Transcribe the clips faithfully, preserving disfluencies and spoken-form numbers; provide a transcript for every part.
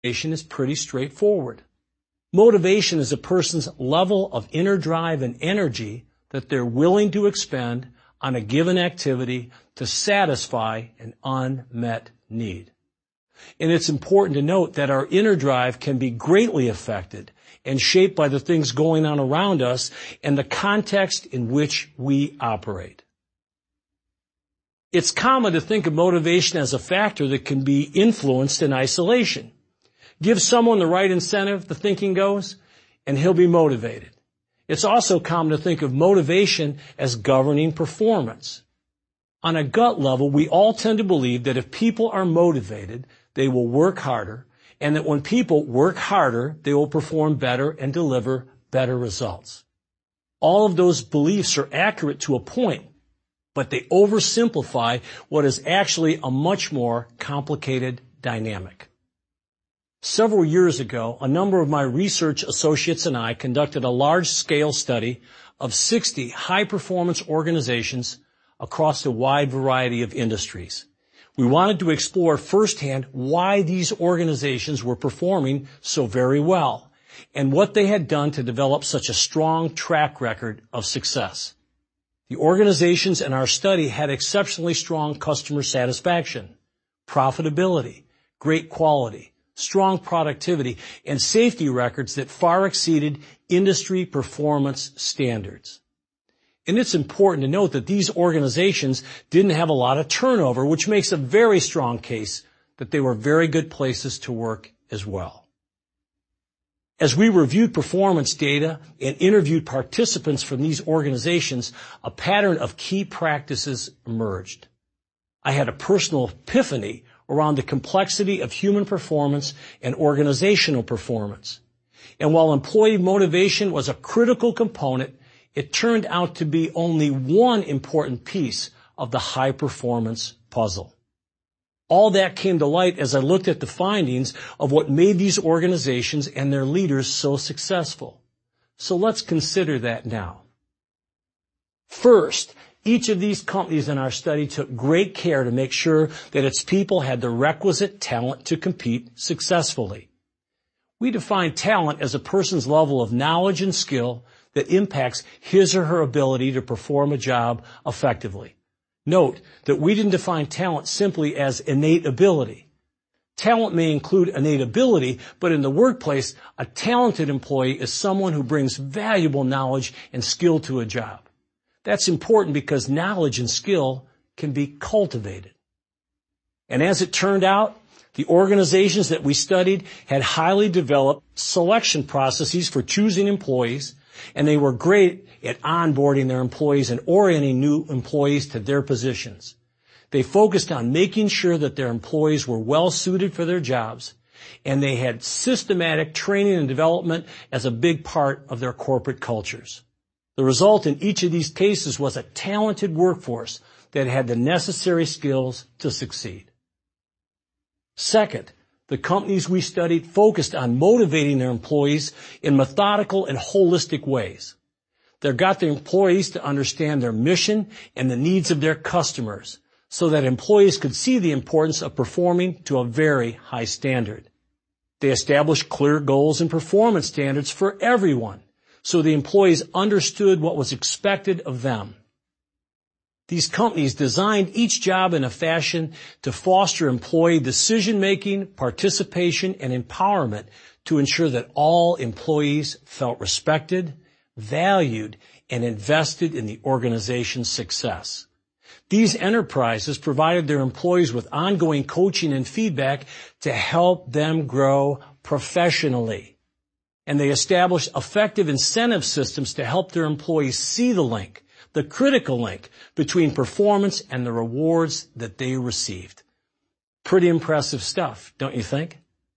Motivation is pretty straightforward. Motivation is a person's level of inner drive and energy that they're willing to expend on a given activity to satisfy an unmet need. And it's important to note that our inner drive can be greatly affected and shaped by the things going on around us and the context in which we operate. It's common to think of motivation as a factor that can be influenced in isolation. Give someone the right incentive, the thinking goes, and he'll be motivated. It's also common to think of motivation as governing performance. On a gut level, we all tend to believe that if people are motivated, they will work harder, and that when people work harder, they will perform better and deliver better results. All of those beliefs are accurate to a point, but they oversimplify what is actually a much more complicated dynamic. Several years ago, a number of my research associates and I conducted a large-scale study of sixty high-performance organizations across a wide variety of industries. We wanted to explore firsthand why these organizations were performing so very well and what they had done to develop such a strong track record of success. The organizations in our study had exceptionally strong customer satisfaction, profitability, great quality, strong productivity, and safety records that far exceeded industry performance standards. And it's important to note that these organizations didn't have a lot of turnover, which makes a very strong case that they were very good places to work as well. As we reviewed performance data and interviewed participants from these organizations, a pattern of key practices emerged. I had a personal epiphany around the complexity of human performance and organizational performance. And while employee motivation was a critical component, it turned out to be only one important piece of the high-performance puzzle. All that came to light as I looked at the findings of what made these organizations and their leaders so successful. So let's consider that now. First, each of these companies in our study took great care to make sure that its people had the requisite talent to compete successfully. We define talent as a person's level of knowledge and skill that impacts his or her ability to perform a job effectively. Note that we didn't define talent simply as innate ability. Talent may include innate ability, but in the workplace, a talented employee is someone who brings valuable knowledge and skill to a job. That's important because knowledge and skill can be cultivated. And as it turned out, the organizations that we studied had highly developed selection processes for choosing employees, and they were great at onboarding their employees and orienting new employees to their positions. They focused on making sure that their employees were well suited for their jobs, and they had systematic training and development as a big part of their corporate cultures. The result in each of these cases was a talented workforce that had the necessary skills to succeed. Second, the companies we studied focused on motivating their employees in methodical and holistic ways. They got their employees to understand their mission and the needs of their customers so that employees could see the importance of performing to a very high standard. They established clear goals and performance standards for everyone, so the employees understood what was expected of them. These companies designed each job in a fashion to foster employee decision-making, participation, and empowerment to ensure that all employees felt respected, valued, and invested in the organization's success. These enterprises provided their employees with ongoing coaching and feedback to help them grow professionally. And they established effective incentive systems to help their employees see the link, the critical link between performance and the rewards that they received. Pretty impressive stuff, don't you think?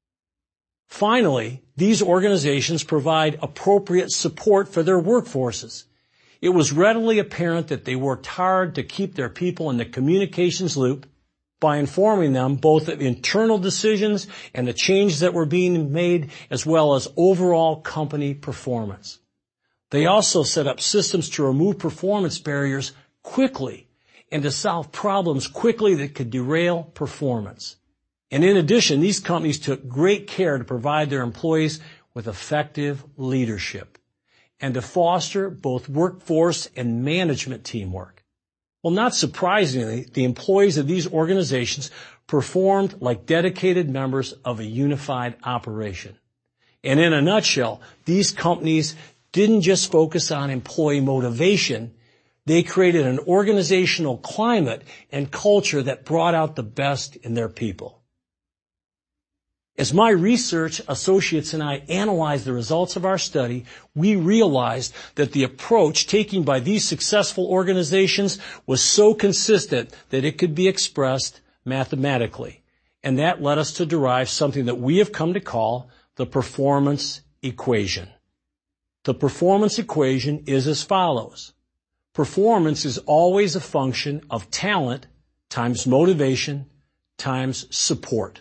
Finally, these organizations provide appropriate support for their workforces. It was readily apparent that they worked hard to keep their people in the communications loop by informing them both of internal decisions and the changes that were being made, as well as overall company performance. They also set up systems to remove performance barriers quickly and to solve problems quickly that could derail performance. And in addition, these companies took great care to provide their employees with effective leadership and to foster both workforce and management teamwork. Well, not surprisingly, the employees of these organizations performed like dedicated members of a unified operation. And in a nutshell, these companies didn't just focus on employee motivation. They created an organizational climate and culture that brought out the best in their people. As my research associates and I analyzed the results of our study, we realized that the approach taken by these successful organizations was so consistent that it could be expressed mathematically. And that led us to derive something that we have come to call the performance equation. The performance equation is as follows. Performance is always a function of talent times motivation times support.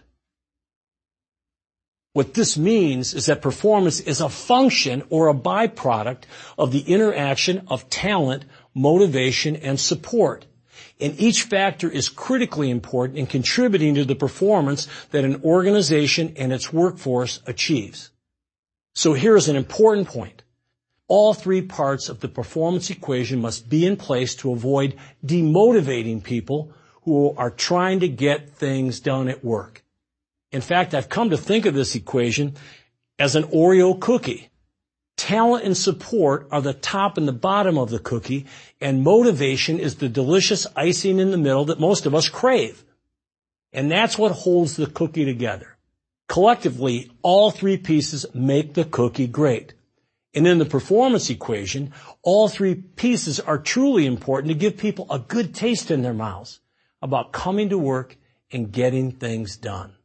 What this means is that performance is a function or a byproduct of the interaction of talent, motivation, and support. And each factor is critically important in contributing to the performance that an organization and its workforce achieves. So here is an important point. All three parts of the performance equation must be in place to avoid demotivating people who are trying to get things done at work. In fact, I've come to think of this equation as an Oreo cookie. Talent and support are the top and the bottom of the cookie, and motivation is the delicious icing in the middle that most of us crave. And that's what holds the cookie together. Collectively, all three pieces make the cookie great. And in the performance equation, all three pieces are truly important to give people a good taste in their mouths about coming to work and getting things done.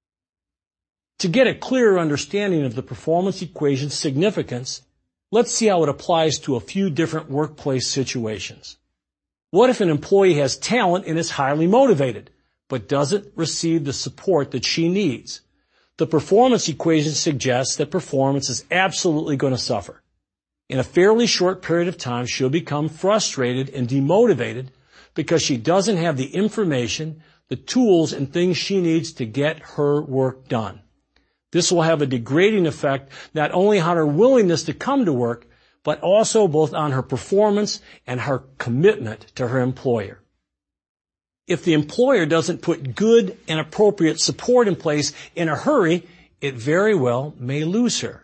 To get a clearer understanding of the performance equation's significance, let's see how it applies to a few different workplace situations. What if an employee has talent and is highly motivated, but doesn't receive the support that she needs? The performance equation suggests that performance is absolutely going to suffer. In a fairly short period of time, she'll become frustrated and demotivated because she doesn't have the information, the tools, and things she needs to get her work done. This will have a degrading effect not only on her willingness to come to work, but also both on her performance and her commitment to her employer. If the employer doesn't put good and appropriate support in place in a hurry, it very well may lose her.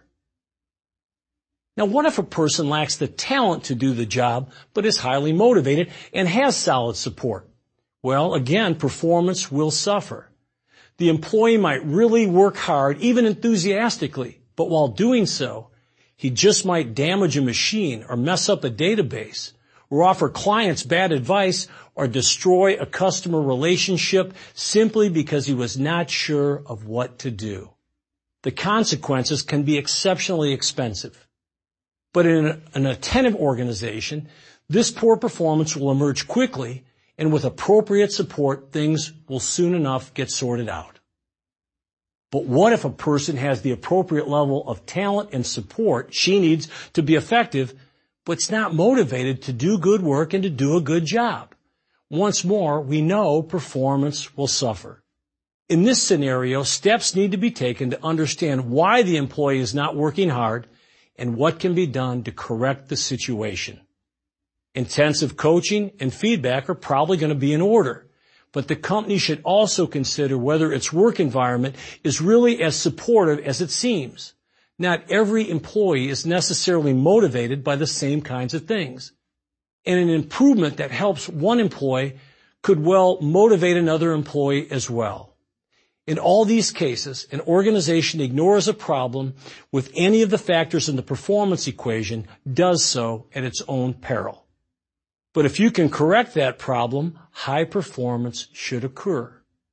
Now, what if a person lacks the talent to do the job, but is highly motivated and has solid support? Well, again, performance will suffer. The employee might really work hard, even enthusiastically, but while doing so, he just might damage a machine or mess up a database or offer clients bad advice or destroy a customer relationship simply because he was not sure of what to do. The consequences can be exceptionally expensive. But in an attentive organization, this poor performance will emerge quickly, and with appropriate support, things will soon enough get sorted out. But what if a person has the appropriate level of talent and support she needs to be effective, but is not motivated to do good work and to do a good job? Once more, we know performance will suffer. In this scenario, steps need to be taken to understand why the employee is not working hard and what can be done to correct the situation. Intensive coaching and feedback are probably going to be in order, but the company should also consider whether its work environment is really as supportive as it seems. Not every employee is necessarily motivated by the same kinds of things. And an improvement that helps one employee could well motivate another employee as well. In all these cases, an organization ignores a problem with any of the factors in the performance equation does so at its own peril. But if you can correct that problem, high performance should occur.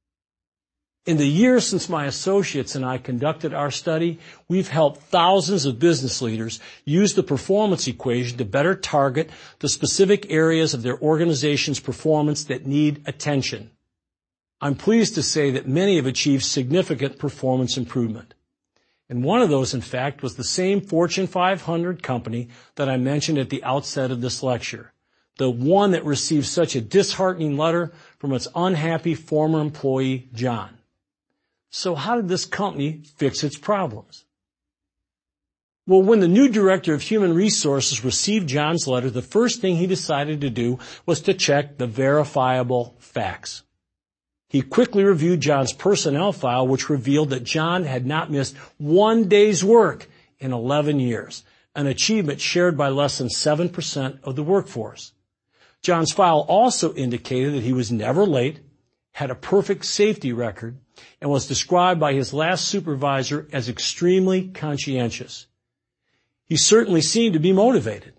In the years since my associates and I conducted our study, we've helped thousands of business leaders use the performance equation to better target the specific areas of their organization's performance that need attention. I'm pleased to say that many have achieved significant performance improvement. And one of those, in fact, was the same Fortune five hundred company that I mentioned at the outset of this lecture. The one that received such a disheartening letter from its unhappy former employee, John. So how did this company fix its problems? Well, when the new director of human resources received John's letter, the first thing he decided to do was to check the verifiable facts. He quickly reviewed John's personnel file, which revealed that John had not missed one day's work in eleven years, an achievement shared by less than seven percent of the workforce. John's file also indicated that he was never late, had a perfect safety record, and was described by his last supervisor as extremely conscientious. He certainly seemed to be motivated.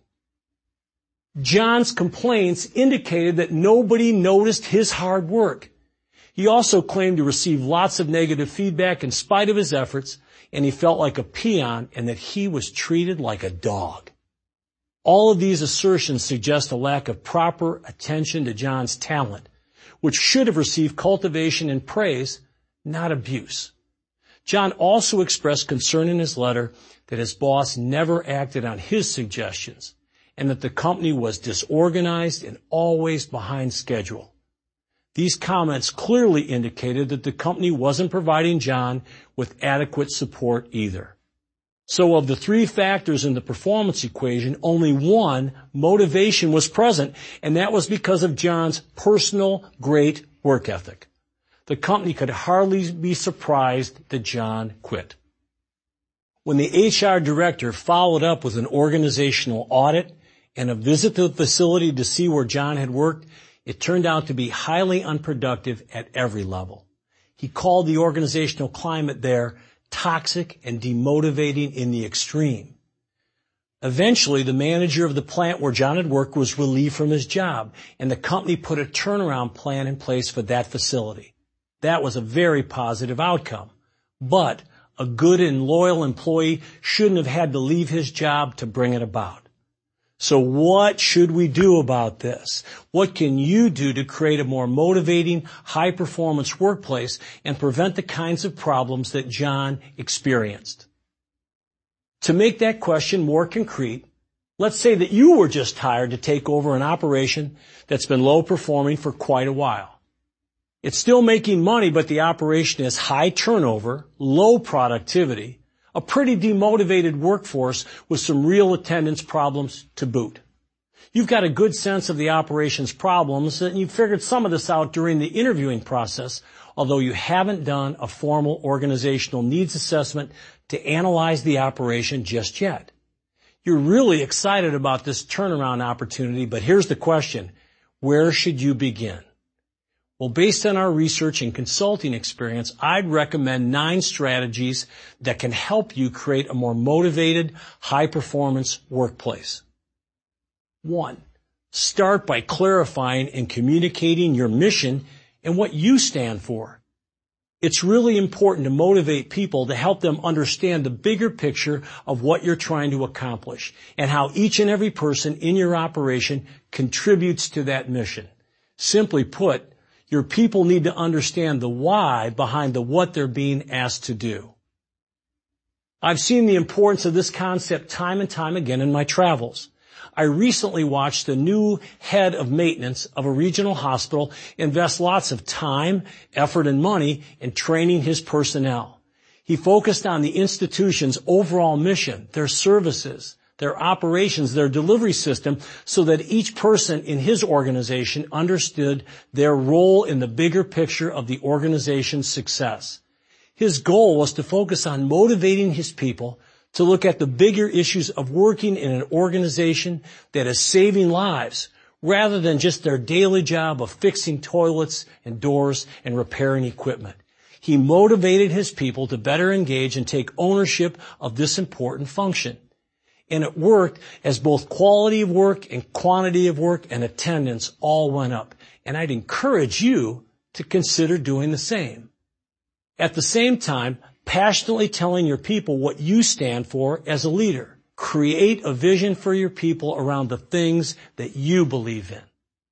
John's complaints indicated that nobody noticed his hard work. He also claimed to receive lots of negative feedback in spite of his efforts, and he felt like a peon and that he was treated like a dog. All of these assertions suggest a lack of proper attention to John's talent, which should have received cultivation and praise, not abuse. John also expressed concern in his letter that his boss never acted on his suggestions and that the company was disorganized and always behind schedule. These comments clearly indicated that the company wasn't providing John with adequate support either. So of the three factors in the performance equation, only one, motivation, was present, and that was because of John's personal great work ethic. The company could hardly be surprised that John quit. When the H R director followed up with an organizational audit and a visit to the facility to see where John had worked, it turned out to be highly unproductive at every level. He called the organizational climate there toxic and demotivating in the extreme. Eventually, the manager of the plant where John had worked was relieved from his job, and the company put a turnaround plan in place for that facility. That was a very positive outcome. But a good and loyal employee shouldn't have had to leave his job to bring it about. So what should we do about this? What can you do to create a more motivating, high-performance workplace and prevent the kinds of problems that John experienced? To make that question more concrete, let's say that you were just hired to take over an operation that's been low-performing for quite a while. It's still making money, but the operation has high turnover, low productivity, a pretty demotivated workforce with some real attendance problems to boot. You've got a good sense of the operation's problems, and you've figured some of this out during the interviewing process, although you haven't done a formal organizational needs assessment to analyze the operation just yet. You're really excited about this turnaround opportunity, but here's the question: where should you begin? Well, based on our research and consulting experience, I'd recommend nine strategies that can help you create a more motivated, high-performance workplace. One, start by clarifying and communicating your mission and what you stand for. It's really important to motivate people to help them understand the bigger picture of what you're trying to accomplish and how each and every person in your operation contributes to that mission. Simply put, your people need to understand the why behind the what they're being asked to do. I've seen the importance of this concept time and time again in my travels. I recently watched the new head of maintenance of a regional hospital invest lots of time, effort, and money in training his personnel. He focused on the institution's overall mission, their services, their operations, their delivery system, so that each person in his organization understood their role in the bigger picture of the organization's success. His goal was to focus on motivating his people to look at the bigger issues of working in an organization that is saving lives, rather than just their daily job of fixing toilets and doors and repairing equipment. He motivated his people to better engage and take ownership of this important function. And it worked as both quality of work and quantity of work and attendance all went up. And I'd encourage you to consider doing the same. At the same time, passionately telling your people what you stand for as a leader. Create a vision for your people around the things that you believe in.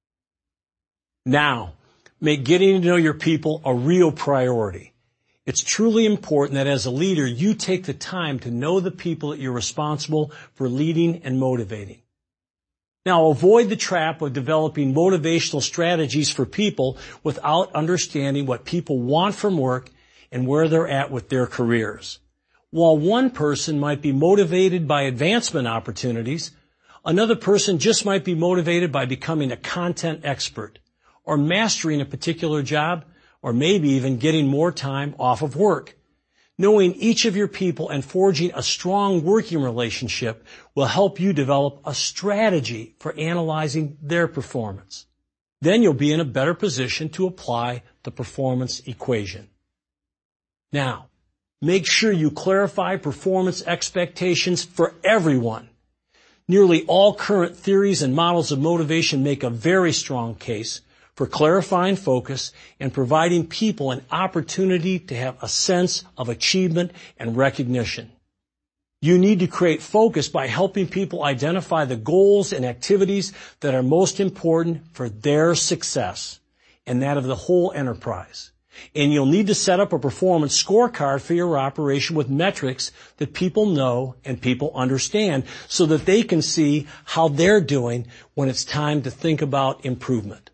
Now, make getting to know your people a real priority. It's truly important that as a leader, you take the time to know the people that you're responsible for leading and motivating. Now, avoid the trap of developing motivational strategies for people without understanding what people want from work and where they're at with their careers. While one person might be motivated by advancement opportunities, another person just might be motivated by becoming a content expert or mastering a particular job, or maybe even getting more time off of work. Knowing each of your people and forging a strong working relationship will help you develop a strategy for analyzing their performance. Then you'll be in a better position to apply the performance equation. Now, make sure you clarify performance expectations for everyone. Nearly all current theories and models of motivation make a very strong case for clarifying focus and providing people an opportunity to have a sense of achievement and recognition. You need to create focus by helping people identify the goals and activities that are most important for their success and that of the whole enterprise. And you'll need to set up a performance scorecard for your operation with metrics that people know and people understand so that they can see how they're doing when it's time to think about improvement.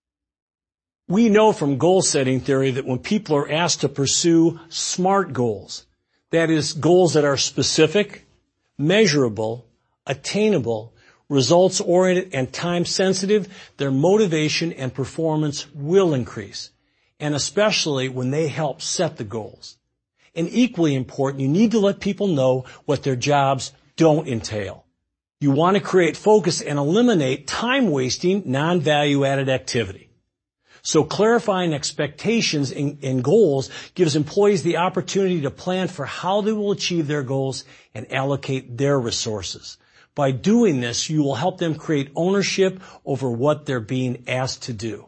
We know from goal setting theory that when people are asked to pursue SMART goals, that is, goals that are specific, measurable, attainable, results-oriented, and time-sensitive, their motivation and performance will increase, and especially when they help set the goals. And equally important, you need to let people know what their jobs don't entail. You want to create focus and eliminate time-wasting, non-value-added activity. So clarifying expectations and, and goals gives employees the opportunity to plan for how they will achieve their goals and allocate their resources. By doing this, you will help them create ownership over what they're being asked to do.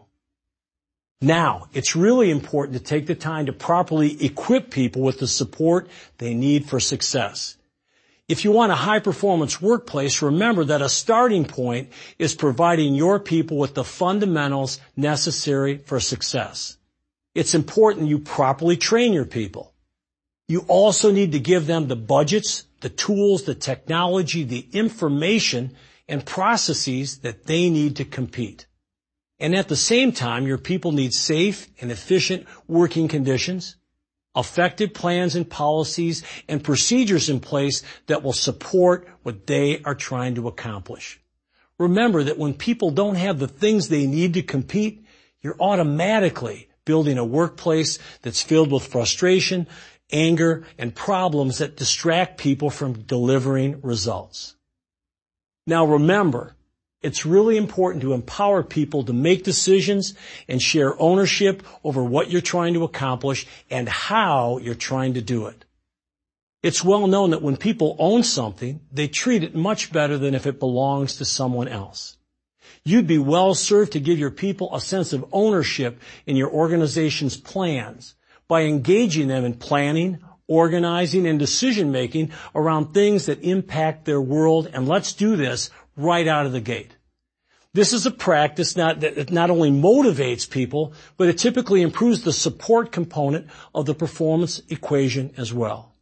Now, it's really important to take the time to properly equip people with the support they need for success. If you want a high-performance workplace, remember that a starting point is providing your people with the fundamentals necessary for success. It's important you properly train your people. You also need to give them the budgets, the tools, the technology, the information, and processes that they need to compete. And at the same time, your people need safe and efficient working conditions, effective plans and policies, and procedures in place that will support what they are trying to accomplish. Remember that when people don't have the things they need to compete, you're automatically building a workplace that's filled with frustration, anger, and problems that distract people from delivering results. Now remember, it's really important to empower people to make decisions and share ownership over what you're trying to accomplish and how you're trying to do it. It's well known that when people own something, they treat it much better than if it belongs to someone else. You'd be well served to give your people a sense of ownership in your organization's plans by engaging them in planning, organizing, and decision-making around things that impact their world, and let's do this right out of the gate. This is a practice not, that not only motivates people, but it typically improves the support component of the performance equation as well.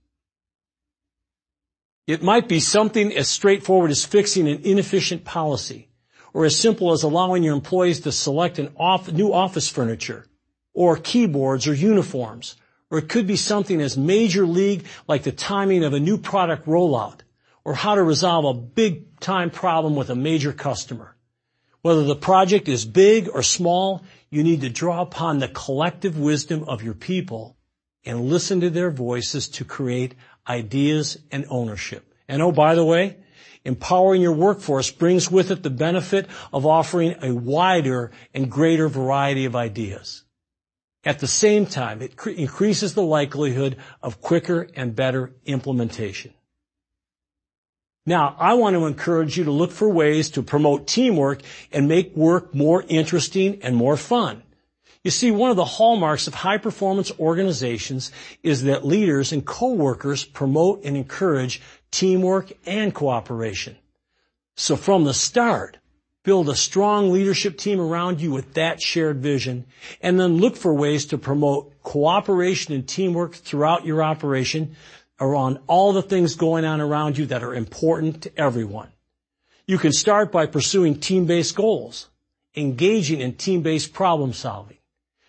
It might be something as straightforward as fixing an inefficient policy, or as simple as allowing your employees to select an off, new office furniture, or keyboards or uniforms, or it could be something as major league like the timing of a new product rollout, or how to resolve a big-time problem with a major customer. Whether the project is big or small, you need to draw upon the collective wisdom of your people and listen to their voices to create ideas and ownership. And oh, by the way, empowering your workforce brings with it the benefit of offering a wider and greater variety of ideas. At the same time, it cre- increases the likelihood of quicker and better implementation. Now, I want to encourage you to look for ways to promote teamwork and make work more interesting and more fun. You see, one of the hallmarks of high-performance organizations is that leaders and coworkers promote and encourage teamwork and cooperation. So from the start, build a strong leadership team around you with that shared vision, and then look for ways to promote cooperation and teamwork throughout your operation around all the things going on around you that are important to everyone. You can start by pursuing team-based goals, engaging in team-based problem solving,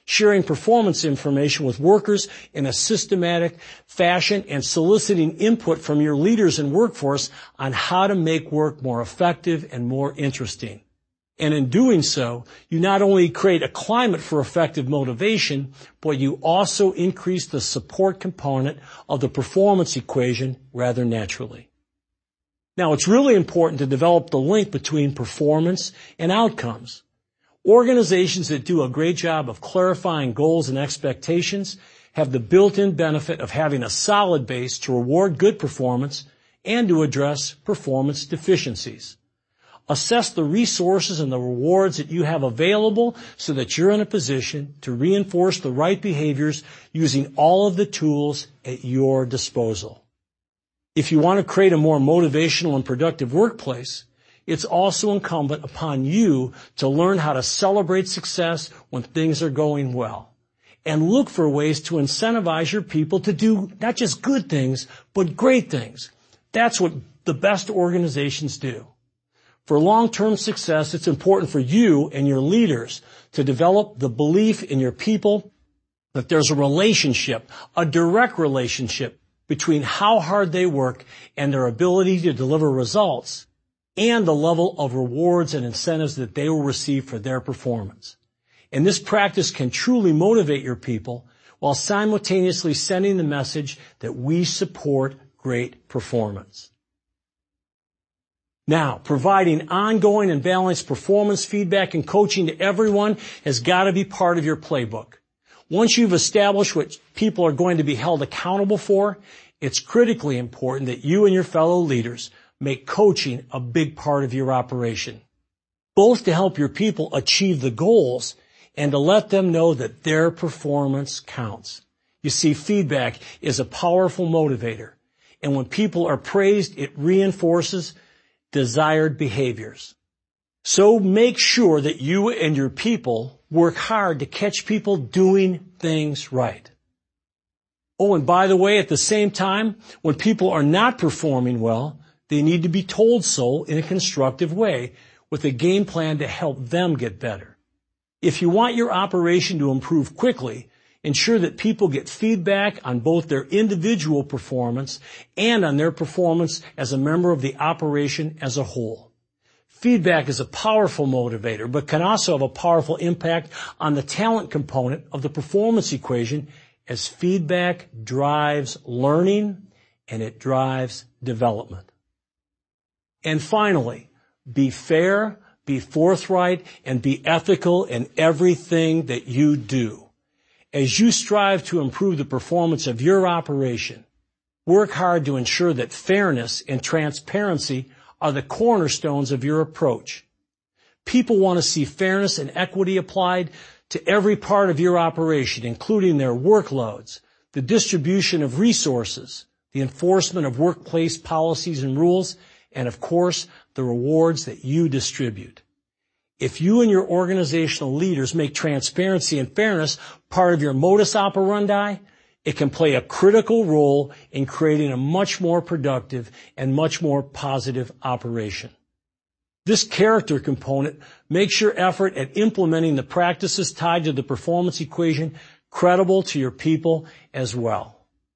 sharing performance information with workers in a systematic fashion, and soliciting input from your leaders and workforce on how to make work more effective and more interesting. And in doing so, you not only create a climate for effective motivation, but you also increase the support component of the performance equation rather naturally. Now, it's really important to develop the link between performance and outcomes. Organizations that do a great job of clarifying goals and expectations have the built-in benefit of having a solid base to reward good performance and to address performance deficiencies. Assess the resources and the rewards that you have available so that you're in a position to reinforce the right behaviors using all of the tools at your disposal. If you want to create a more motivational and productive workplace, it's also incumbent upon you to learn how to celebrate success when things are going well, and look for ways to incentivize your people to do not just good things, but great things. That's what the best organizations do. For long-term success, it's important for you and your leaders to develop the belief in your people that there's a relationship, a direct relationship between how hard they work and their ability to deliver results and the level of rewards and incentives that they will receive for their performance. And this practice can truly motivate your people while simultaneously sending the message that we support great performance. Now, providing ongoing and balanced performance feedback and coaching to everyone has got to be part of your playbook. Once you've established what people are going to be held accountable for, it's critically important that you and your fellow leaders make coaching a big part of your operation, both to help your people achieve the goals and to let them know that their performance counts. You see, feedback is a powerful motivator, and when people are praised, it reinforces desired behaviors. So make sure that you and your people work hard to catch people doing things right. Oh, and by the way, at the same time, when people are not performing well, they need to be told so in a constructive way with a game plan to help them get better. If you want your operation to improve quickly, ensure that people get feedback on both their individual performance and on their performance as a member of the operation as a whole. Feedback is a powerful motivator, but can also have a powerful impact on the talent component of the performance equation, as feedback drives learning and it drives development. And finally, be fair, be forthright, and be ethical in everything that you do. As you strive to improve the performance of your operation, work hard to ensure that fairness and transparency are the cornerstones of your approach. People want to see fairness and equity applied to every part of your operation, including their workloads, the distribution of resources, the enforcement of workplace policies and rules, and of course, the rewards that you distribute. If you and your organizational leaders make transparency and fairness part of your modus operandi, it can play a critical role in creating a much more productive and much more positive operation. This character component makes your effort at implementing the practices tied to the performance equation credible to your people as well.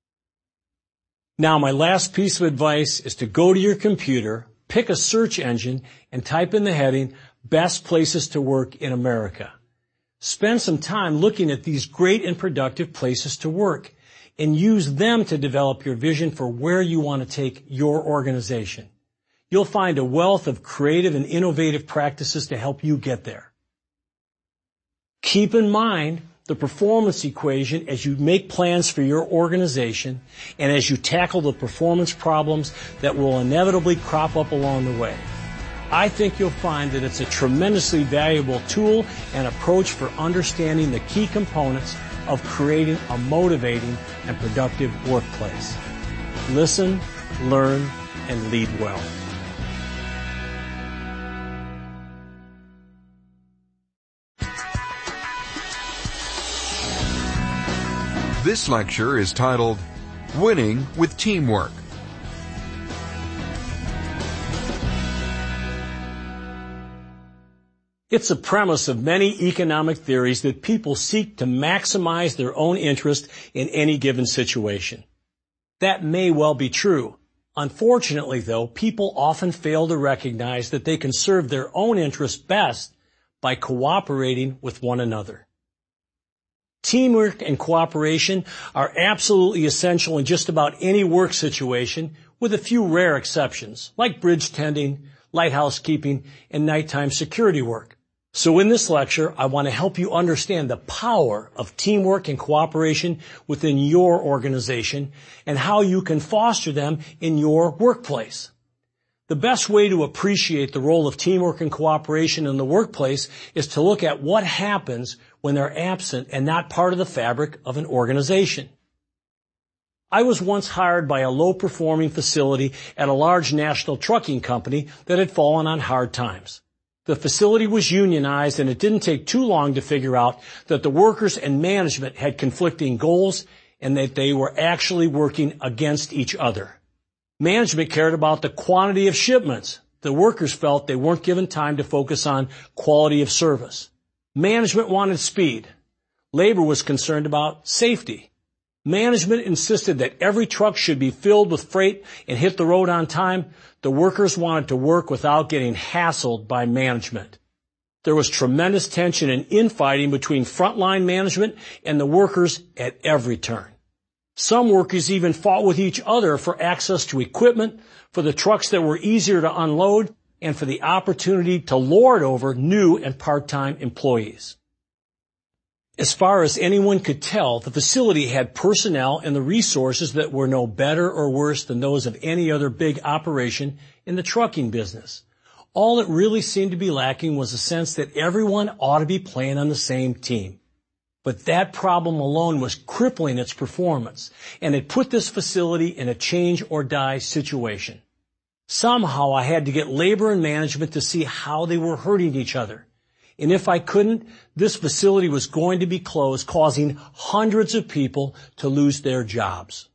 Now, my last piece of advice is to go to your computer, pick a search engine, and type in the heading, Best Places to Work in America. Spend some time looking at these great and productive places to work and use them to develop your vision for where you want to take your organization. You'll find a wealth of creative and innovative practices to help you get there. Keep in mind the performance equation as you make plans for your organization and as you tackle the performance problems that will inevitably crop up along the way. I think you'll find that it's a tremendously valuable tool and approach for understanding the key components of creating a motivating and productive workplace. Listen, learn, and lead well. This lecture is titled, Winning with Teamwork. It's a premise of many economic theories that people seek to maximize their own interest in any given situation. That may well be true. Unfortunately, though, people often fail to recognize that they can serve their own interests best by cooperating with one another. Teamwork and cooperation are absolutely essential in just about any work situation, with a few rare exceptions, like bridge tending, lighthouse keeping, and nighttime security work. So in this lecture, I want to help you understand the power of teamwork and cooperation within your organization and how you can foster them in your workplace. The best way to appreciate the role of teamwork and cooperation in the workplace is to look at what happens when they're absent and not part of the fabric of an organization. I was once hired by a low-performing facility at a large national trucking company that had fallen on hard times. The facility was unionized, and it didn't take too long to figure out that the workers and management had conflicting goals and that they were actually working against each other. Management cared about the quantity of shipments. The workers felt they weren't given time to focus on quality of service. Management wanted speed. Labor was concerned about safety. Management insisted that every truck should be filled with freight and hit the road on time. The workers wanted to work without getting hassled by management. There was tremendous tension and infighting between frontline management and the workers at every turn. Some workers even fought with each other for access to equipment, for the trucks that were easier to unload, and for the opportunity to lord over new and part-time employees. As far as anyone could tell, the facility had personnel and the resources that were no better or worse than those of any other big operation in the trucking business. All that really seemed to be lacking was a sense that everyone ought to be playing on the same team. But that problem alone was crippling its performance, and it put this facility in a change-or-die situation. Somehow I had to get labor and management to see how they were hurting each other. And if I couldn't, this facility was going to be closed, causing hundreds of people to lose their jobs.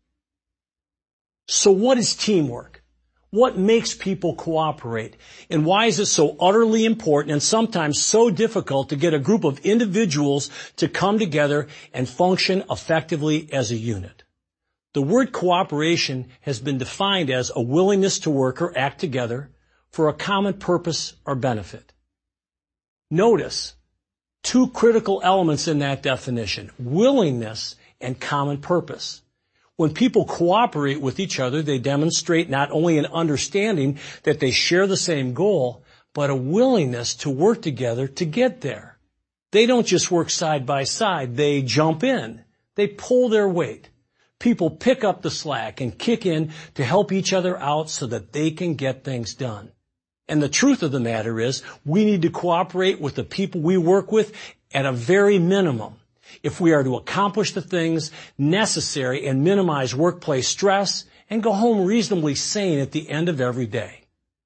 So what is teamwork? What makes people cooperate? And why is it so utterly important and sometimes so difficult to get a group of individuals to come together and function effectively as a unit? The word cooperation has been defined as a willingness to work or act together for a common purpose or benefit. Notice two critical elements in that definition: willingness and common purpose. When people cooperate with each other, they demonstrate not only an understanding that they share the same goal, but a willingness to work together to get there. They don't just work side by side, they jump in. They pull their weight. People pick up the slack and kick in to help each other out so that they can get things done. And the truth of the matter is, we need to cooperate with the people we work with at a very minimum if we are to accomplish the things necessary and minimize workplace stress and go home reasonably sane at the end of every day.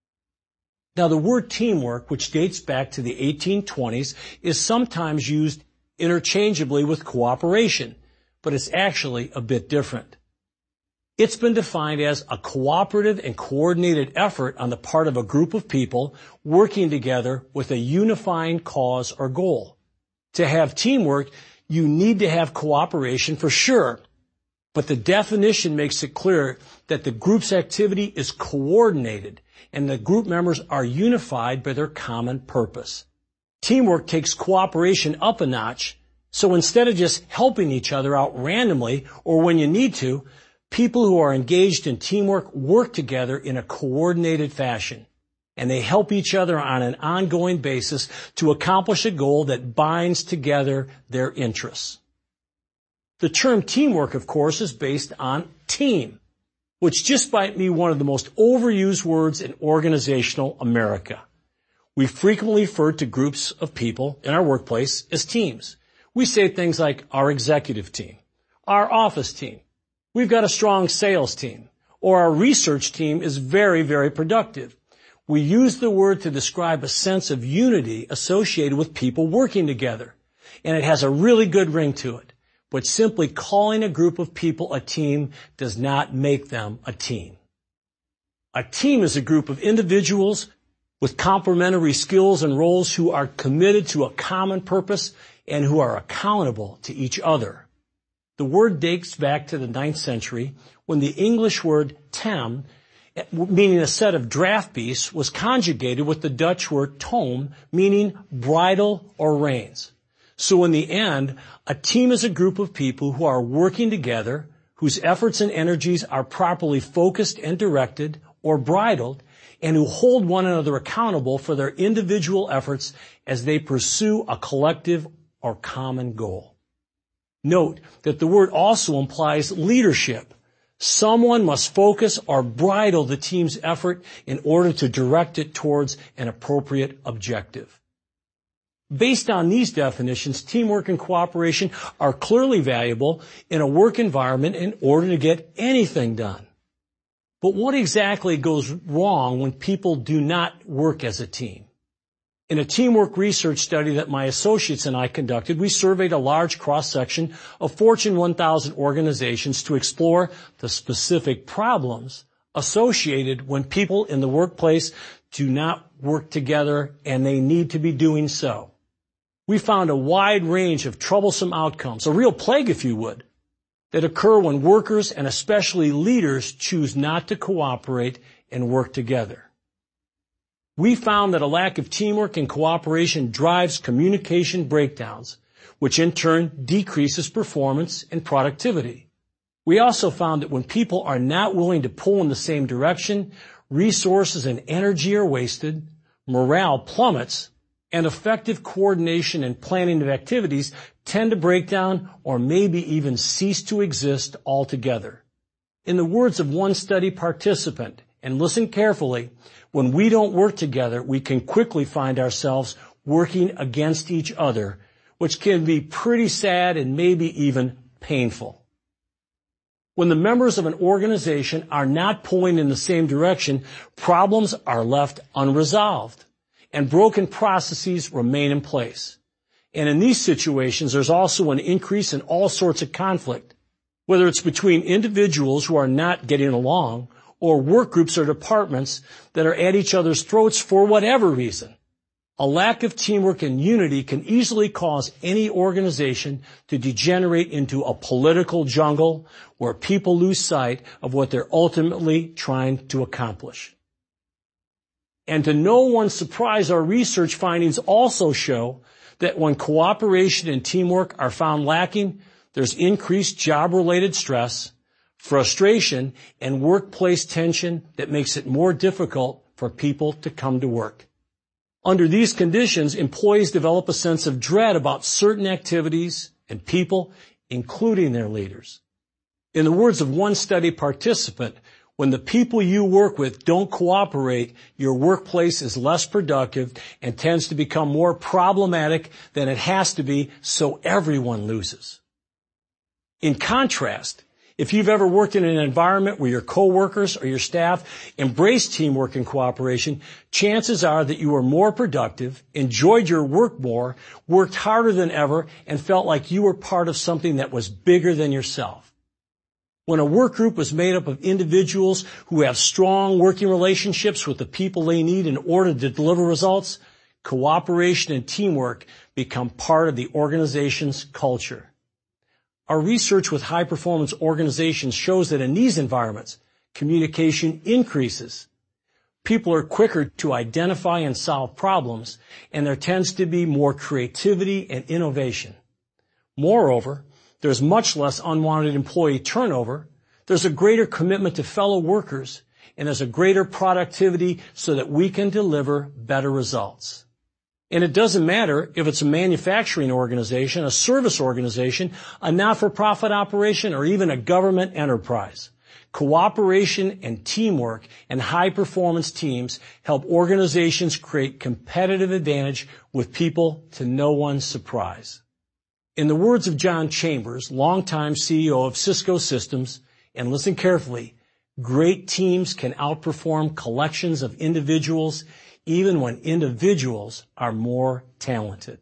Now, the word teamwork, which dates back to the eighteen twenties, is sometimes used interchangeably with cooperation, but it's actually a bit different. It's been defined as a cooperative and coordinated effort on the part of a group of people working together with a unifying cause or goal. To have teamwork, you need to have cooperation for sure, but the definition makes it clear that the group's activity is coordinated and the group members are unified by their common purpose. Teamwork takes cooperation up a notch, so instead of just helping each other out randomly or when you need to, people who are engaged in teamwork work together in a coordinated fashion, and they help each other on an ongoing basis to accomplish a goal that binds together their interests. The term teamwork, of course, is based on team, which just might be one of the most overused words in organizational America. We frequently refer to groups of people in our workplace as teams. We say things like our executive team, our office team, we've got a strong sales team, or our research team is very, very productive. We use the word to describe a sense of unity associated with people working together, and it has a really good ring to it. But simply calling a group of people a team does not make them a team. A team is a group of individuals with complementary skills and roles who are committed to a common purpose and who are accountable to each other. The word dates back to the ninth century when the English word tem, meaning a set of draft beasts, was conjugated with the Dutch word toom, meaning bridle or reins. So in the end, a team is a group of people who are working together, whose efforts and energies are properly focused and directed or bridled, and who hold one another accountable for their individual efforts as they pursue a collective or common goal. Note that the word also implies leadership. Someone must focus or bridle the team's effort in order to direct it towards an appropriate objective. Based on these definitions, teamwork and cooperation are clearly valuable in a work environment in order to get anything done. But what exactly goes wrong when people do not work as a team? In a teamwork research study that my associates and I conducted, we surveyed a large cross-section of Fortune one thousand organizations to explore the specific problems associated when people in the workplace do not work together and they need to be doing so. We found a wide range of troublesome outcomes, a real plague if you would, that occur when workers and especially leaders choose not to cooperate and work together. We found that a lack of teamwork and cooperation drives communication breakdowns, which in turn decreases performance and productivity. We also found that when people are not willing to pull in the same direction, resources and energy are wasted, morale plummets, and effective coordination and planning of activities tend to break down or maybe even cease to exist altogether. In the words of one study participant, and listen carefully, when we don't work together, we can quickly find ourselves working against each other, which can be pretty sad and maybe even painful. When the members of an organization are not pulling in the same direction, problems are left unresolved, and broken processes remain in place. And in these situations, there's also an increase in all sorts of conflict, whether it's between individuals who are not getting along or work groups or departments that are at each other's throats for whatever reason. A lack of teamwork and unity can easily cause any organization to degenerate into a political jungle where people lose sight of what they're ultimately trying to accomplish. And to no one's surprise, our research findings also show that when cooperation and teamwork are found lacking, there's increased job-related stress, frustration, and workplace tension that makes it more difficult for people to come to work. Under these conditions, employees develop a sense of dread about certain activities and people, including their leaders. In the words of one study participant, when the people you work with don't cooperate, your workplace is less productive and tends to become more problematic than it has to be, so everyone loses. In contrast, if you've ever worked in an environment where your coworkers or your staff embrace teamwork and cooperation, chances are that you were more productive, enjoyed your work more, worked harder than ever, and felt like you were part of something that was bigger than yourself. When a work group is made up of individuals who have strong working relationships with the people they need in order to deliver results, cooperation and teamwork become part of the organization's culture. Our research with high-performance organizations shows that in these environments, communication increases. People are quicker to identify and solve problems, and there tends to be more creativity and innovation. Moreover, there's much less unwanted employee turnover, there's a greater commitment to fellow workers, and there's a greater productivity so that we can deliver better results. And it doesn't matter if it's a manufacturing organization, a service organization, a not-for-profit operation, or even a government enterprise. Cooperation and teamwork and high-performance teams help organizations create competitive advantage with people to no one's surprise. In the words of John Chambers, longtime C E O of Cisco Systems, and listen carefully, great teams can outperform collections of individuals even when individuals are more talented.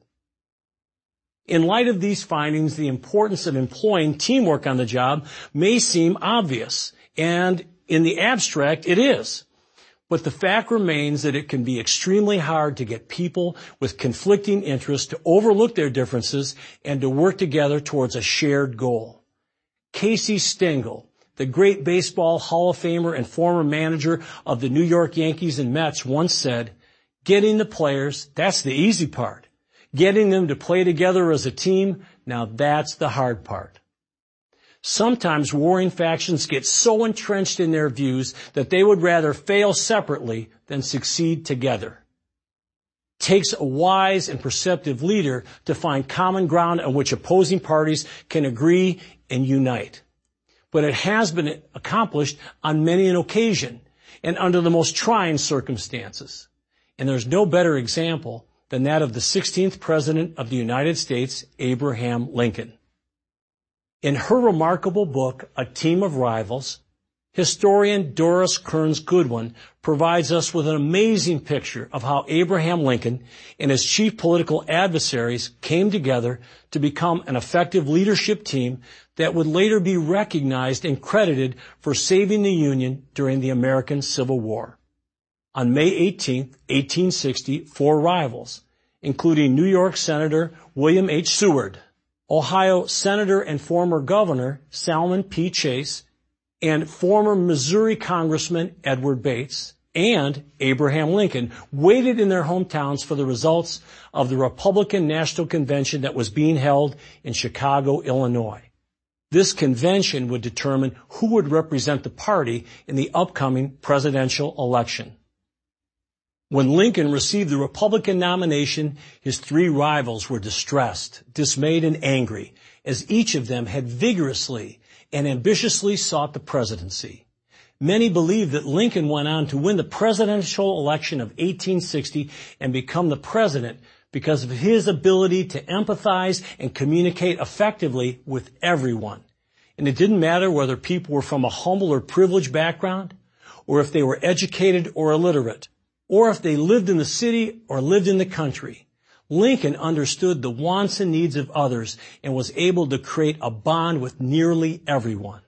In light of these findings, the importance of employing teamwork on the job may seem obvious, and in the abstract, it is. But the fact remains that it can be extremely hard to get people with conflicting interests to overlook their differences and to work together towards a shared goal. Casey Stengel, the great baseball Hall of Famer and former manager of the New York Yankees and Mets, once said, "Getting the players, that's the easy part. Getting them to play together as a team, now that's the hard part." Sometimes warring factions get so entrenched in their views that they would rather fail separately than succeed together. It takes a wise and perceptive leader to find common ground on which opposing parties can agree and unite. But it has been accomplished on many an occasion and under the most trying circumstances. And there's no better example than that of the sixteenth President of the United States, Abraham Lincoln. In her remarkable book, A Team of Rivals, historian Doris Kearns Goodwin provides us with an amazing picture of how Abraham Lincoln and his chief political adversaries came together to become an effective leadership team that would later be recognized and credited for saving the Union during the American Civil War. On May eighteenth, eighteen sixty, four rivals, including New York Senator William H. Seward, Ohio Senator and former Governor Salmon P. Chase, and former Missouri Congressman Edward Bates, and Abraham Lincoln, waited in their hometowns for the results of the Republican National Convention that was being held in Chicago, Illinois. This convention would determine who would represent the party in the upcoming presidential election. When Lincoln received the Republican nomination, his three rivals were distressed, dismayed, and angry, as each of them had vigorously and ambitiously sought the presidency. Many believed that Lincoln went on to win the presidential election of eighteen sixty and become the president because of his ability to empathize and communicate effectively with everyone. And it didn't matter whether people were from a humble or privileged background, or if they were educated or illiterate, or if they lived in the city or lived in the country. Lincoln understood the wants and needs of others and was able to create a bond with nearly everyone.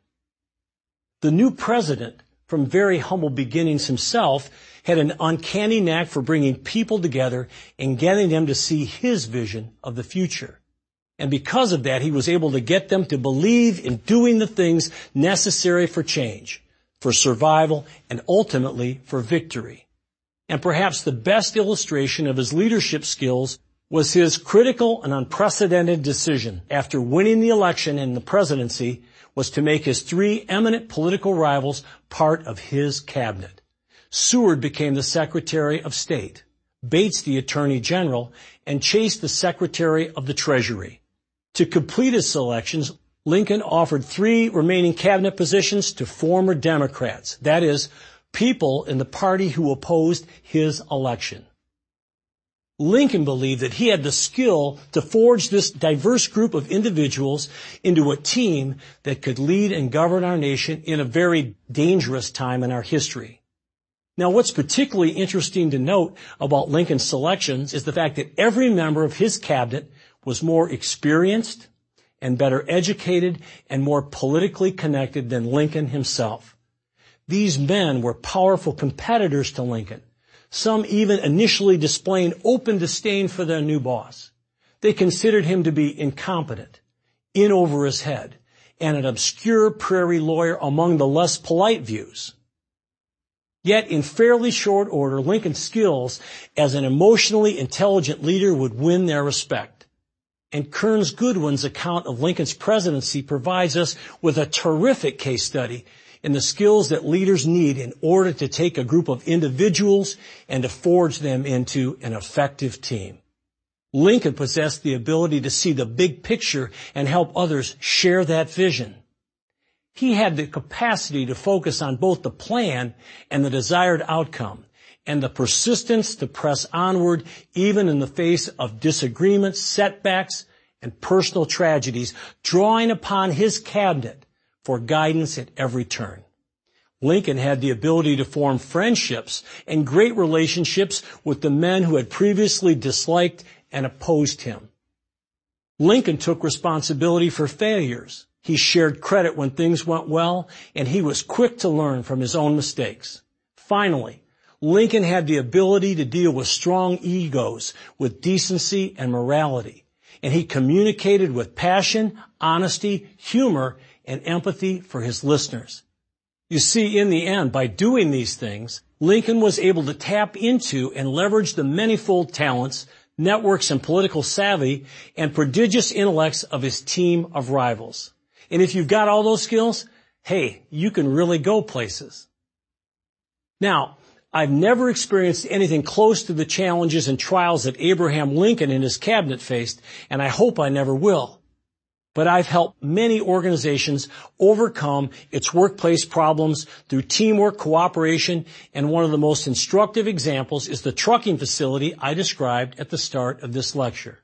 The new president, from very humble beginnings himself, had an uncanny knack for bringing people together and getting them to see his vision of the future. And because of that, he was able to get them to believe in doing the things necessary for change, for survival, and ultimately for victory. And perhaps the best illustration of his leadership skills was his critical and unprecedented decision after winning the election and the presidency was to make his three eminent political rivals part of his cabinet. Seward became the Secretary of State, Bates the Attorney General, and Chase the Secretary of the Treasury. To complete his selections, Lincoln offered three remaining cabinet positions to former Democrats, that is, people in the party who opposed his election. Lincoln believed that he had the skill to forge this diverse group of individuals into a team that could lead and govern our nation in a very dangerous time in our history. Now, what's particularly interesting to note about Lincoln's selections is the fact that every member of his cabinet was more experienced and better educated and more politically connected than Lincoln himself. These men were powerful competitors to Lincoln, some even initially displaying open disdain for their new boss. They considered him to be incompetent, in over his head, and an obscure prairie lawyer among the less polite views. Yet, in fairly short order, Lincoln's skills as an emotionally intelligent leader would win their respect. And Kearns Goodwin's account of Lincoln's presidency provides us with a terrific case study in the skills that leaders need in order to take a group of individuals and to forge them into an effective team. Lincoln possessed the ability to see the big picture and help others share that vision. He had the capacity to focus on both the plan and the desired outcome, and the persistence to press onward even in the face of disagreements, setbacks, and personal tragedies, drawing upon his cabinet for guidance at every turn. Lincoln had the ability to form friendships and great relationships with the men who had previously disliked and opposed him. Lincoln took responsibility for failures. He shared credit when things went well, and he was quick to learn from his own mistakes. Finally, Lincoln had the ability to deal with strong egos with decency and morality, and he communicated with passion, honesty, humor, and empathy for his listeners. You see, in the end, by doing these things, Lincoln was able to tap into and leverage the manifold talents, networks, and political savvy and prodigious intellects of his team of rivals. And if you've got all those skills, hey, you can really go places. Now, I've never experienced anything close to the challenges and trials that Abraham Lincoln and his cabinet faced, and I hope I never will. But I've helped many organizations overcome its workplace problems through teamwork, cooperation, and one of the most instructive examples is the trucking facility I described at the start of this lecture.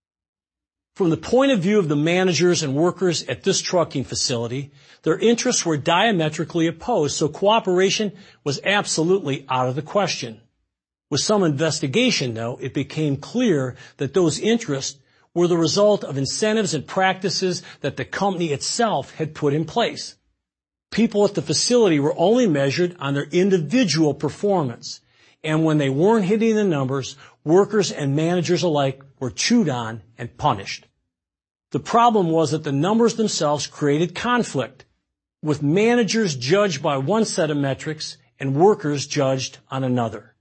From the point of view of the managers and workers at this trucking facility, their interests were diametrically opposed, so cooperation was absolutely out of the question. With some investigation, though, it became clear that those interests were the result of incentives and practices that the company itself had put in place. People at the facility were only measured on their individual performance, and when they weren't hitting the numbers, workers and managers alike were chewed on and punished. The problem was that the numbers themselves created conflict, with managers judged by one set of metrics and workers judged on another.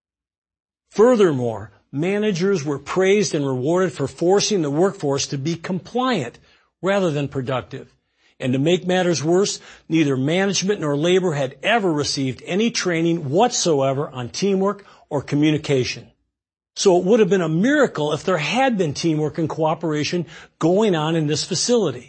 Furthermore, managers were praised and rewarded for forcing the workforce to be compliant rather than productive. And to make matters worse, neither management nor labor had ever received any training whatsoever on teamwork or communication. So it would have been a miracle if there had been teamwork and cooperation going on in this facility.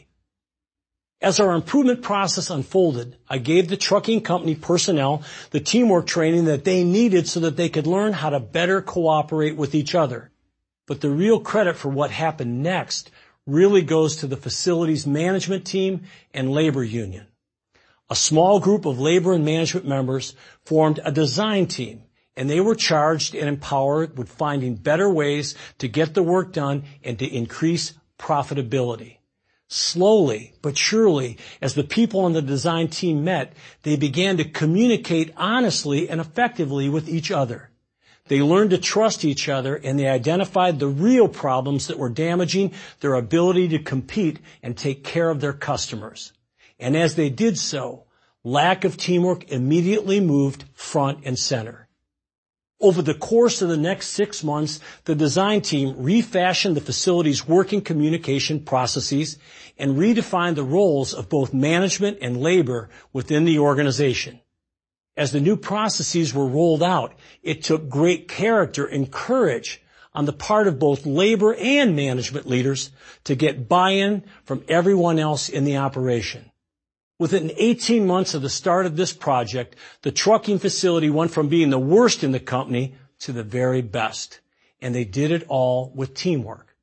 As our improvement process unfolded, I gave the trucking company personnel the teamwork training that they needed so that they could learn how to better cooperate with each other. But the real credit for what happened next really goes to the facility's management team and labor union. A small group of labor and management members formed a design team, and they were charged and empowered with finding better ways to get the work done and to increase profitability. Slowly but surely, as the people on the design team met, they began to communicate honestly and effectively with each other. They learned to trust each other, and they identified the real problems that were damaging their ability to compete and take care of their customers. And as they did so, lack of teamwork immediately moved front and center. Over the course of the next six months, the design team refashioned the facility's working communication processes and redefined the roles of both management and labor within the organization. As the new processes were rolled out, it took great character and courage on the part of both labor and management leaders to get buy-in from everyone else in the operation. Within eighteen months of the start of this project, the trucking facility went from being the worst in the company to the very best. And they did it all with teamwork.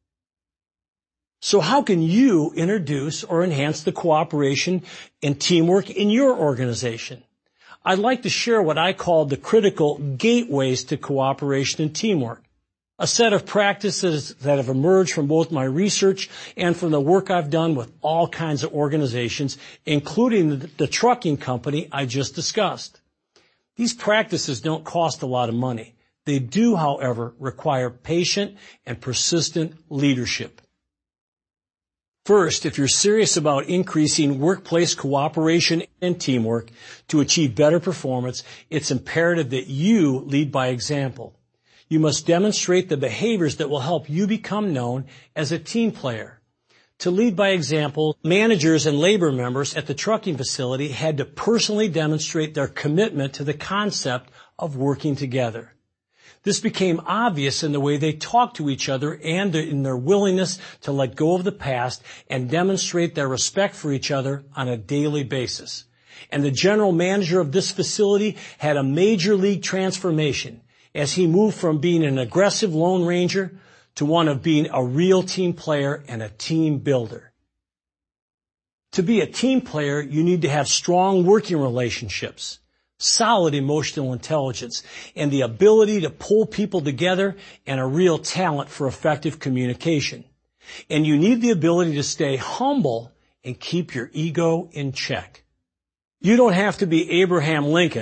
So how can you introduce or enhance the cooperation and teamwork in your organization? I'd like to share what I call the critical gateways to cooperation and teamwork. A set of practices that have emerged from both my research and from the work I've done with all kinds of organizations, including the, the trucking company I just discussed. These practices don't cost a lot of money. They do, however, require patient and persistent leadership. First, if you're serious about increasing workplace cooperation and teamwork to achieve better performance, it's imperative that you lead by example. You must demonstrate the behaviors that will help you become known as a team player. To lead by example, managers and labor members at the trucking facility had to personally demonstrate their commitment to the concept of working together. This became obvious in the way they talked to each other and in their willingness to let go of the past and demonstrate their respect for each other on a daily basis. And the general manager of this facility had a major league transformation as he moved from being an aggressive Lone Ranger to one of being a real team player and a team builder. To be a team player, you need to have strong working relationships, solid emotional intelligence, and the ability to pull people together and a real talent for effective communication. And you need the ability to stay humble and keep your ego in check. You don't have to be Abraham Lincoln,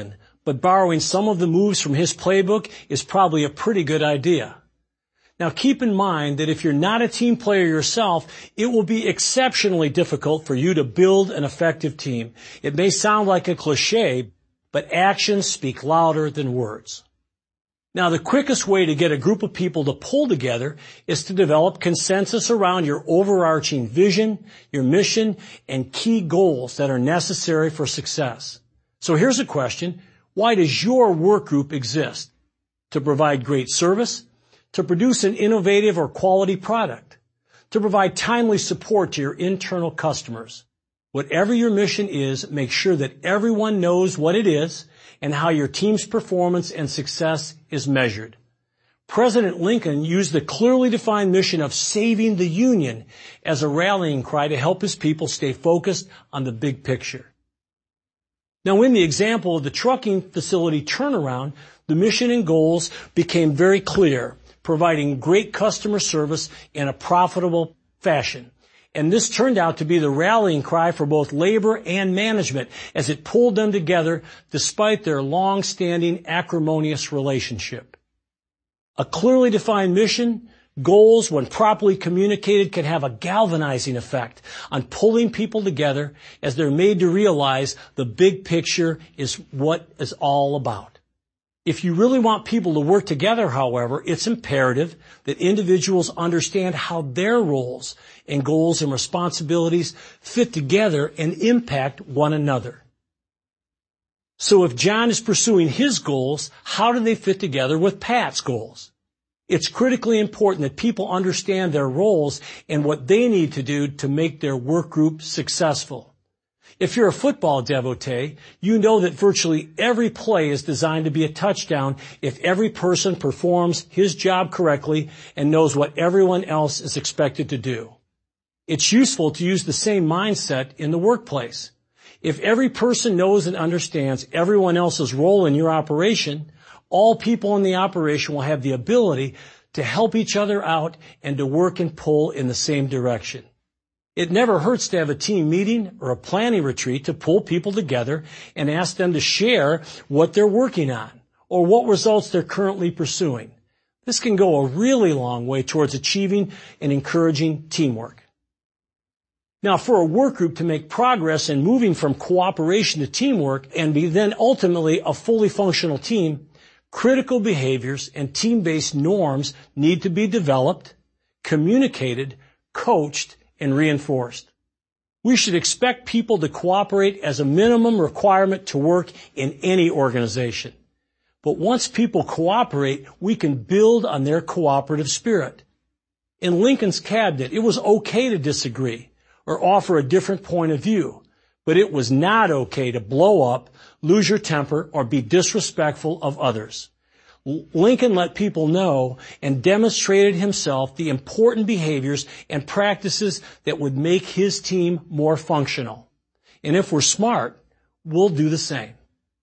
but borrowing some of the moves from his playbook is probably a pretty good idea. Now keep in mind that if you're not a team player yourself, it will be exceptionally difficult for you to build an effective team. It may sound like a cliche, but actions speak louder than words. Now, the quickest way to get a group of people to pull together is to develop consensus around your overarching vision, your mission, and key goals that are necessary for success. So here's a question. Why does your work group exist? To provide great service? To produce an innovative or quality product? To provide timely support to your internal customers? Whatever your mission is, make sure that everyone knows what it is and how your team's performance and success is measured. President Lincoln used the clearly defined mission of saving the Union as a rallying cry to help his people stay focused on the big picture. Now, in the example of the trucking facility turnaround, the mission and goals became very clear, providing great customer service in a profitable fashion. And this turned out to be the rallying cry for both labor and management as it pulled them together despite their long-standing acrimonious relationship. A clearly defined mission, goals, when properly communicated, can have a galvanizing effect on pulling people together as they're made to realize the big picture is what it's all about. If you really want people to work together, however, it's imperative that individuals understand how their roles and goals and responsibilities fit together and impact one another. So if John is pursuing his goals, how do they fit together with Pat's goals? It's critically important that people understand their roles and what they need to do to make their work group successful. If you're a football devotee, you know that virtually every play is designed to be a touchdown if every person performs his job correctly and knows what everyone else is expected to do. It's useful to use the same mindset in the workplace. If every person knows and understands everyone else's role in your operation, all people in the operation will have the ability to help each other out and to work and pull in the same direction. It never hurts to have a team meeting or a planning retreat to pull people together and ask them to share what they're working on or what results they're currently pursuing. This can go a really long way towards achieving and encouraging teamwork. Now, for a work group to make progress in moving from cooperation to teamwork and be then ultimately a fully functional team, critical behaviors and team-based norms need to be developed, communicated, coached, and reinforced. We should expect people to cooperate as a minimum requirement to work in any organization. But once people cooperate, we can build on their cooperative spirit. In Lincoln's cabinet, it was okay to disagree or offer a different point of view, but it was not okay to blow up, lose your temper, or be disrespectful of others. Lincoln let people know and demonstrated himself the important behaviors and practices that would make his team more functional. And if we're smart, we'll do the same.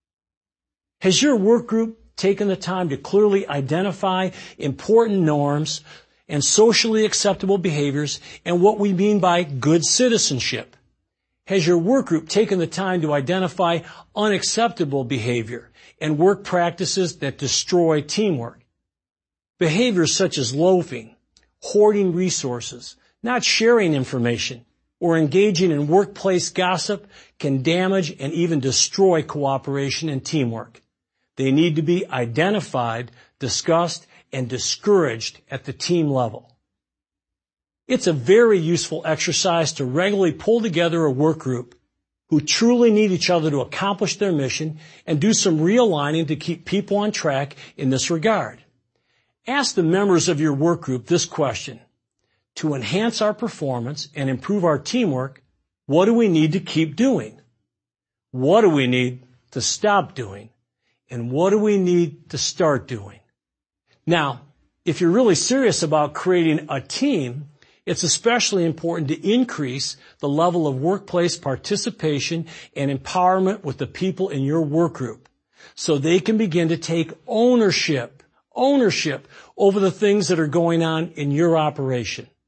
Has your work group taken the time to clearly identify important norms and socially acceptable behaviors and what we mean by good citizenship? Has your work group taken the time to identify unacceptable behavior and work practices that destroy teamwork? Behaviors such as loafing, hoarding resources, not sharing information, or engaging in workplace gossip can damage and even destroy cooperation and teamwork. They need to be identified, discussed, and discouraged at the team level. It's a very useful exercise to regularly pull together a work group who truly need each other to accomplish their mission and do some realigning to keep people on track in this regard. Ask the members of your work group this question. To enhance our performance and improve our teamwork, what do we need to keep doing? What do we need to stop doing? And what do we need to start doing? Now, if you're really serious about creating a team, it's especially important to increase the level of workplace participation and empowerment with the people in your work group so they can begin to take ownership, ownership over the things that are going on in your operation.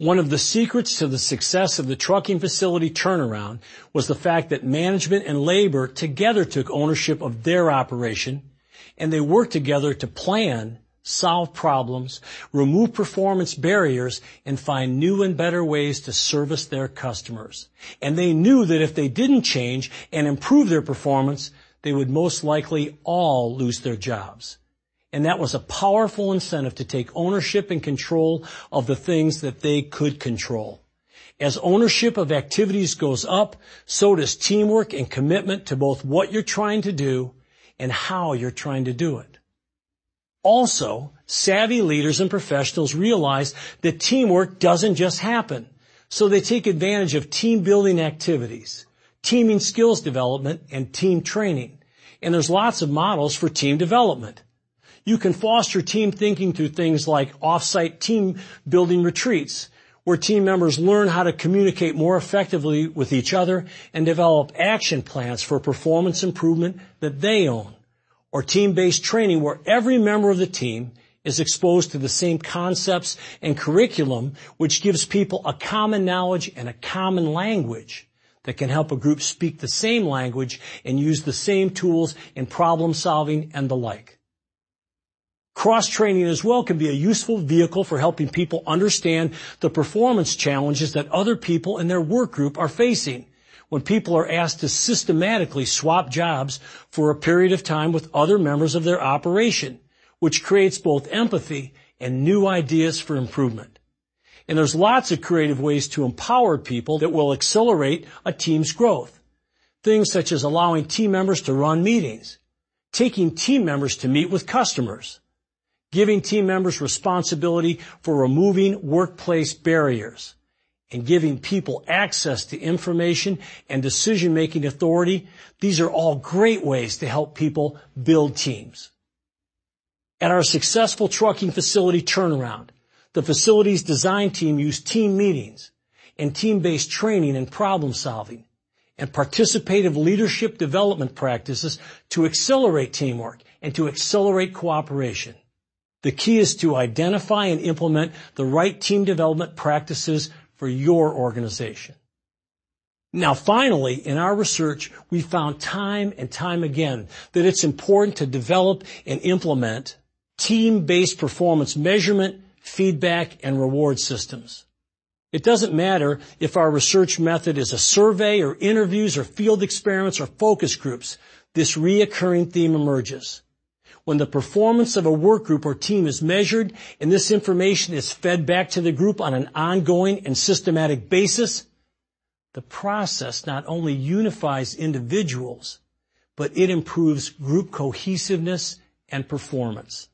One of the secrets to the success of the trucking facility turnaround was the fact that management and labor together took ownership of their operation, and they worked together to plan, solve problems, remove performance barriers, and find new and better ways to service their customers. And they knew that if they didn't change and improve their performance, they would most likely all lose their jobs. And that was a powerful incentive to take ownership and control of the things that they could control. As ownership of activities goes up, so does teamwork and commitment to both what you're trying to do and how you're trying to do it. Also, savvy leaders and professionals realize that teamwork doesn't just happen, so they take advantage of team-building activities, teaming skills development, and team training. And there's lots of models for team development. You can foster team thinking through things like off-site team building retreats, where team members learn how to communicate more effectively with each other and develop action plans for performance improvement that they own. Or team-based training where every member of the team is exposed to the same concepts and curriculum, which gives people a common knowledge and a common language that can help a group speak the same language and use the same tools in problem solving and the like. Cross-training as well can be a useful vehicle for helping people understand the performance challenges that other people in their work group are facing when people are asked to systematically swap jobs for a period of time with other members of their operation, which creates both empathy and new ideas for improvement. And there's lots of creative ways to empower people that will accelerate a team's growth. Things such as allowing team members to run meetings, taking team members to meet with customers, giving team members responsibility for removing workplace barriers, and giving people access to information and decision-making authority. These are all great ways to help people build teams. At our successful trucking facility turnaround, the facility's design team used team meetings and team-based training and problem solving and participative leadership development practices to accelerate teamwork and to accelerate cooperation. The key is to identify and implement the right team development practices for your organization. Now, finally, in our research, we found time and time again that it's important to develop and implement team-based performance measurement, feedback, and reward systems. It doesn't matter if our research method is a survey or interviews or field experiments or focus groups, this reoccurring theme emerges. When the performance of a work group or team is measured and this information is fed back to the group on an ongoing and systematic basis, the process not only unifies individuals, but it improves group cohesiveness and performance.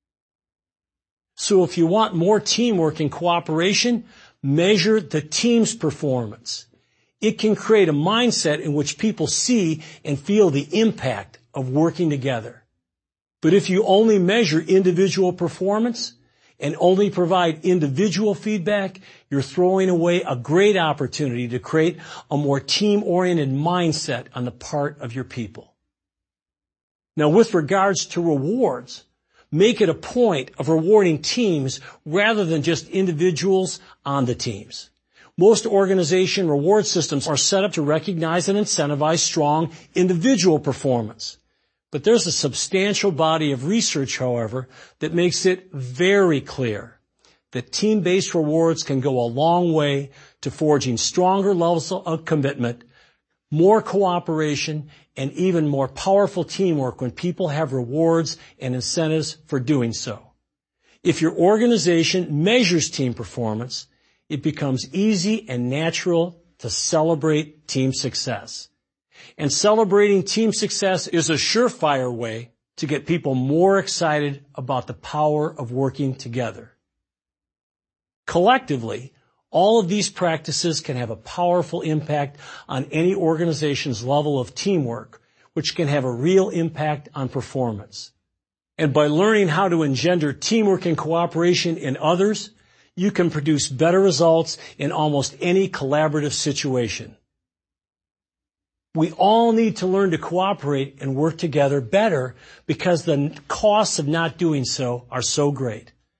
So if you want more teamwork and cooperation, measure the team's performance. It can create a mindset in which people see and feel the impact of working together. But if you only measure individual performance and only provide individual feedback, you're throwing away a great opportunity to create a more team-oriented mindset on the part of your people. Now, with regards to rewards, make it a point of rewarding teams rather than just individuals on the teams. Most organization reward systems are set up to recognize and incentivize strong individual performance. But there's a substantial body of research, however, that makes it very clear that team-based rewards can go a long way to forging stronger levels of commitment, more cooperation, and even more powerful teamwork when people have rewards and incentives for doing so. If your organization measures team performance, it becomes easy and natural to celebrate team success. And celebrating team success is a surefire way to get people more excited about the power of working together. Collectively, all of these practices can have a powerful impact on any organization's level of teamwork, which can have a real impact on performance. And by learning how to engender teamwork and cooperation in others, you can produce better results in almost any collaborative situation. We all need to learn to cooperate and work together better because the costs of not doing so are so great.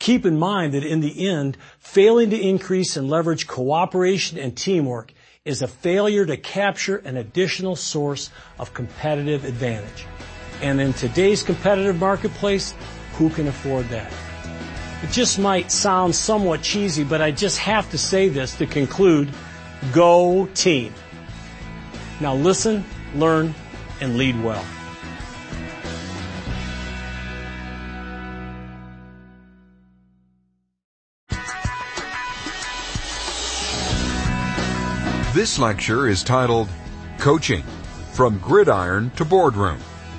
Keep in mind that in the end, failing to increase and leverage cooperation and teamwork is a failure to capture an additional source of competitive advantage. And in today's competitive marketplace, who can afford that? It just might sound somewhat cheesy, but I just have to say this to conclude. Go team. Now listen, learn, and lead well. This lecture is titled Coaching, From Gridiron to Boardroom.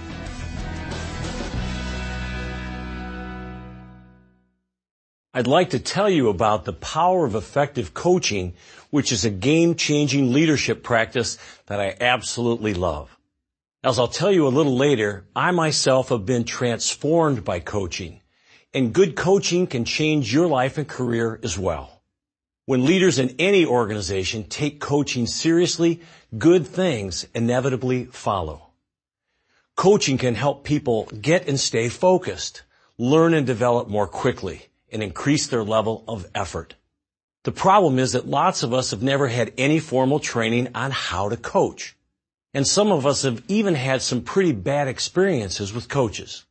I'd like to tell you about the power of effective coaching, which is a game-changing leadership practice that I absolutely love. As I'll tell you a little later, I myself have been transformed by coaching, and good coaching can change your life and career as well. When leaders in any organization take coaching seriously, good things inevitably follow. Coaching can help people get and stay focused, learn and develop more quickly, and increase their level of effort. The problem is that lots of us have never had any formal training on how to coach. And some of us have even had some pretty bad experiences with coaches.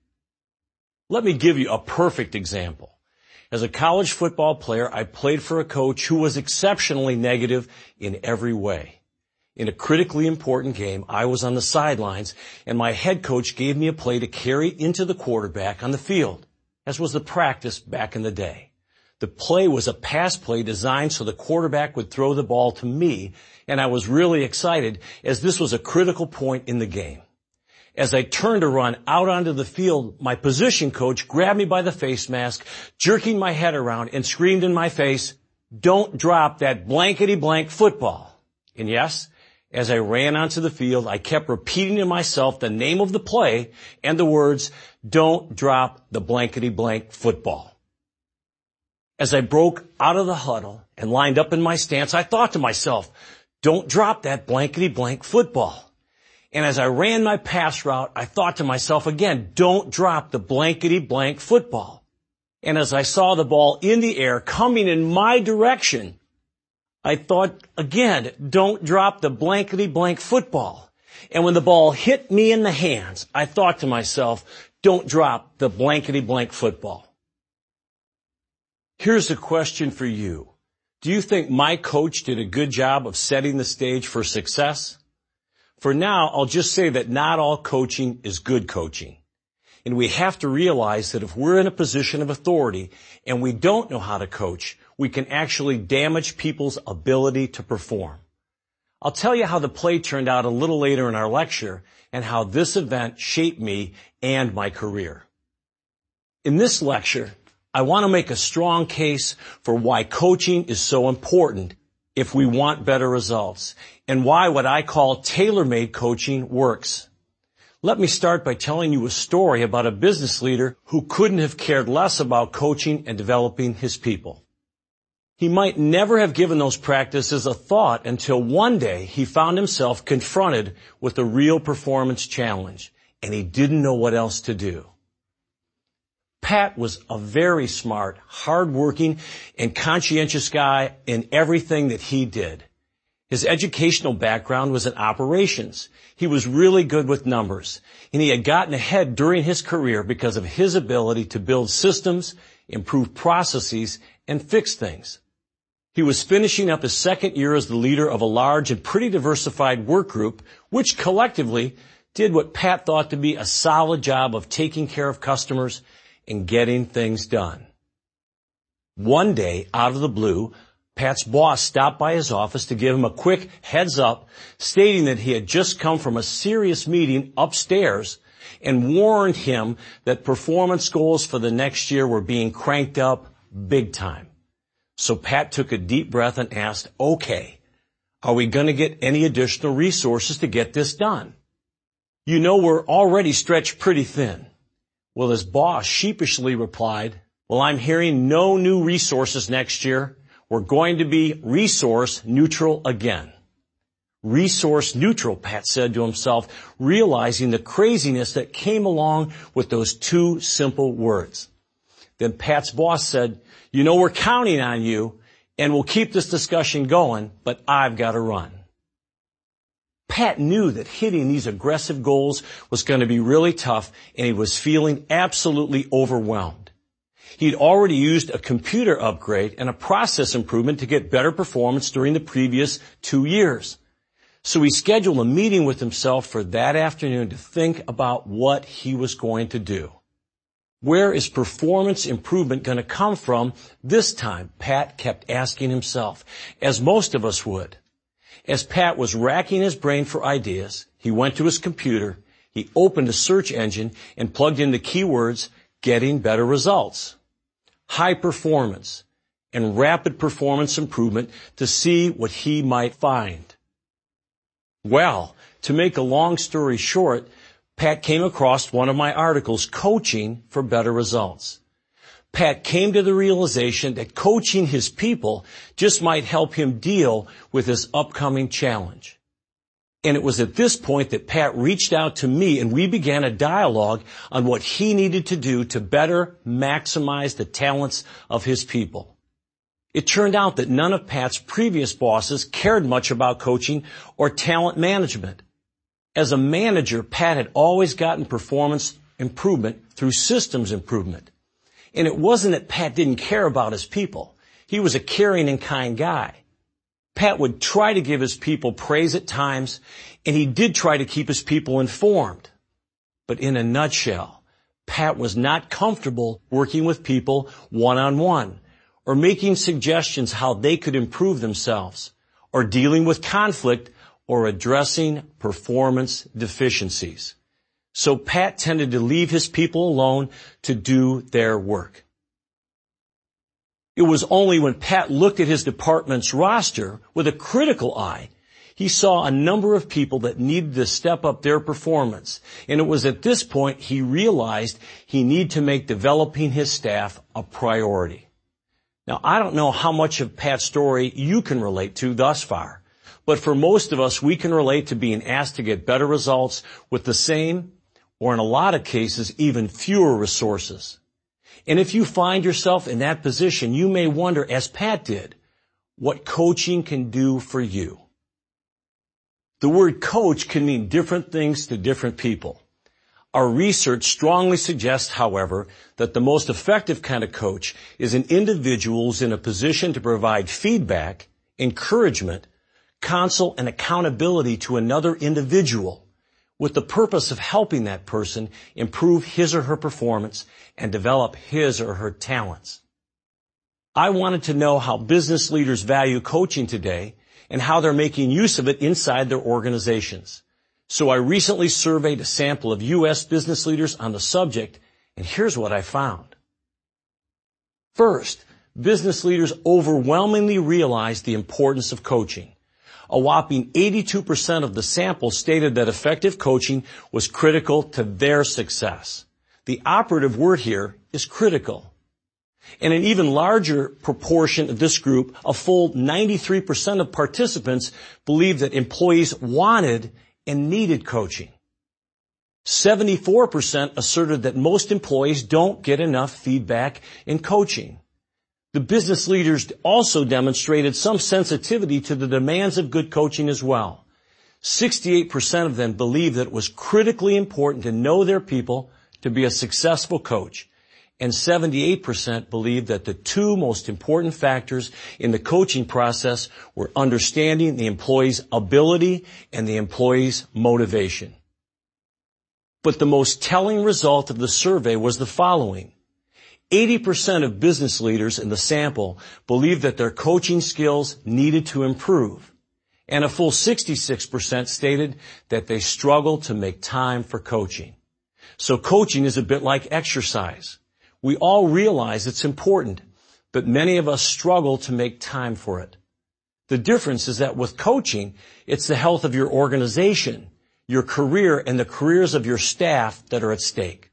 Let me give you a perfect example. As a college football player, I played for a coach who was exceptionally negative in every way. In a critically important game, I was on the sidelines, and my head coach gave me a play to carry into the quarterback on the field, as was the practice back in the day. The play was a pass play designed so the quarterback would throw the ball to me, and I was really excited as this was a critical point in the game. As I turned to run out onto the field, my position coach grabbed me by the face mask, jerking my head around, and screamed in my face, "Don't drop that blankety-blank football." And yes, as I ran onto the field, I kept repeating to myself the name of the play and the words, "Don't drop the blankety-blank football." As I broke out of the huddle and lined up in my stance, I thought to myself, "Don't drop that blankety-blank football." And as I ran my pass route, I thought to myself again, "Don't drop the blankety-blank football." And as I saw the ball in the air coming in my direction, I thought again, "Don't drop the blankety-blank football." And when the ball hit me in the hands, I thought to myself, "Don't drop the blankety-blank football." Here's a question for you. Do you think my coach did a good job of setting the stage for success? For now, I'll just say that not all coaching is good coaching. And we have to realize that if we're in a position of authority and we don't know how to coach, we can actually damage people's ability to perform. I'll tell you how the play turned out a little later in our lecture and how this event shaped me and my career. In this lecture, I want to make a strong case for why coaching is so important if we want better results, and why what I call tailor-made coaching works. Let me start by telling you a story about a business leader who couldn't have cared less about coaching and developing his people. He might never have given those practices a thought until one day he found himself confronted with a real performance challenge, and he didn't know what else to do. Pat was a very smart, hard-working, and conscientious guy in everything that he did. His educational background was in operations. He was really good with numbers, and he had gotten ahead during his career because of his ability to build systems, improve processes, and fix things. He was finishing up his second year as the leader of a large and pretty diversified work group, which collectively did what Pat thought to be a solid job of taking care of customers and getting things done. One day, out of the blue, Pat's boss stopped by his office to give him a quick heads up, stating that he had just come from a serious meeting upstairs and warned him that performance goals for the next year were being cranked up big time. So Pat took a deep breath and asked, "Okay, are we going to get any additional resources to get this done? You know we're already stretched pretty thin." Well, his boss sheepishly replied, "Well, I'm hearing no new resources next year. We're going to be resource neutral again." Resource neutral, Pat said to himself, realizing the craziness that came along with those two simple words. Then Pat's boss said, "You know, we're counting on you, and we'll keep this discussion going, but I've got to run." Pat knew that hitting these aggressive goals was going to be really tough, and he was feeling absolutely overwhelmed. He'd already used a computer upgrade and a process improvement to get better performance during the previous two years. So he scheduled a meeting with himself for that afternoon to think about what he was going to do. Where is performance improvement going to come from this time? Pat kept asking himself, as most of us would. As Pat was racking his brain for ideas, he went to his computer, he opened a search engine and plugged in the keywords getting better results, high performance, and rapid performance improvement to see what he might find. Well, to make a long story short, Pat came across one of my articles, Coaching for Better Results. Pat came to the realization that coaching his people just might help him deal with his upcoming challenge. And it was at this point that Pat reached out to me and we began a dialogue on what he needed to do to better maximize the talents of his people. It turned out that none of Pat's previous bosses cared much about coaching or talent management. As a manager, Pat had always gotten performance improvement through systems improvement. And it wasn't that Pat didn't care about his people. He was a caring and kind guy. Pat would try to give his people praise at times, and he did try to keep his people informed. But in a nutshell, Pat was not comfortable working with people one-on-one, or making suggestions how they could improve themselves, or dealing with conflict, or addressing performance deficiencies. So Pat tended to leave his people alone to do their work. It was only when Pat looked at his department's roster with a critical eye, he saw a number of people that needed to step up their performance. And it was at this point he realized he needed to make developing his staff a priority. Now, I don't know how much of Pat's story you can relate to thus far, but for most of us, we can relate to being asked to get better results with the same, or in a lot of cases, even fewer resources. And if you find yourself in that position, you may wonder, as Pat did, what coaching can do for you. The word coach can mean different things to different people. Our research strongly suggests, however, that the most effective kind of coach is an individual who's in a position to provide feedback, encouragement, counsel, and accountability to another individual with the purpose of helping that person improve his or her performance and develop his or her talents. I wanted to know how business leaders value coaching today and how they're making use of it inside their organizations. So I recently surveyed a sample of U S business leaders on the subject, and here's what I found. First, business leaders overwhelmingly realize the importance of coaching. A whopping eighty-two percent of the sample stated that effective coaching was critical to their success. The operative word here is critical. And an even larger proportion of this group, a full ninety-three percent of participants, believed that employees wanted and needed coaching. seventy-four percent asserted that most employees don't get enough feedback in coaching. The business leaders also demonstrated some sensitivity to the demands of good coaching as well. sixty-eight percent of them believed that it was critically important to know their people to be a successful coach, and seventy-eight percent believed that the two most important factors in the coaching process were understanding the employee's ability and the employee's motivation. But the most telling result of the survey was the following. eighty percent of business leaders in the sample believed that their coaching skills needed to improve, and a full sixty-six percent stated that they struggled to make time for coaching. So coaching is a bit like exercise. We all realize it's important, but many of us struggle to make time for it. The difference is that with coaching, it's the health of your organization, your career, and the careers of your staff that are at stake.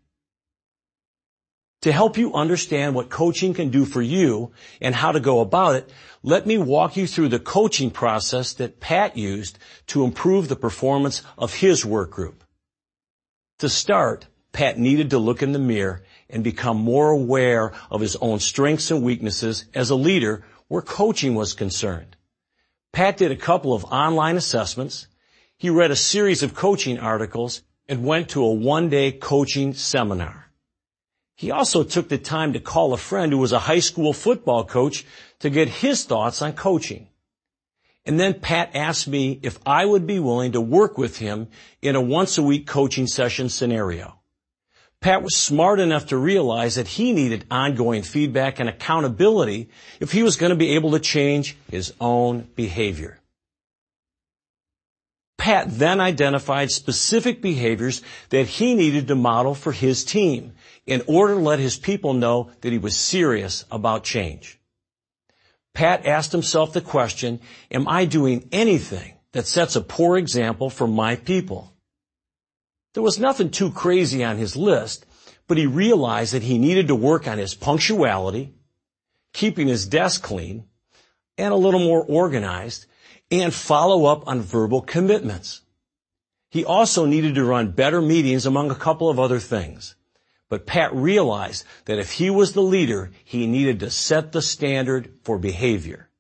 To help you understand what coaching can do for you and how to go about it, let me walk you through the coaching process that Pat used to improve the performance of his work group. To start, Pat needed to look in the mirror and become more aware of his own strengths and weaknesses as a leader where coaching was concerned. Pat did a couple of online assessments. He read a series of coaching articles and went to a one-day coaching seminar. He also took the time to call a friend who was a high school football coach to get his thoughts on coaching. And then Pat asked me if I would be willing to work with him in a once-a-week coaching session scenario. Pat was smart enough to realize that he needed ongoing feedback and accountability if he was going to be able to change his own behavior. Pat then identified specific behaviors that he needed to model for his team in order to let his people know that he was serious about change. Pat asked himself the question, am I doing anything that sets a poor example for my people? There was nothing too crazy on his list, but he realized that he needed to work on his punctuality, keeping his desk clean, and a little more organized, and follow up on verbal commitments. He also needed to run better meetings, among a couple of other things. But Pat realized that if he was the leader, he needed to set the standard for behavior.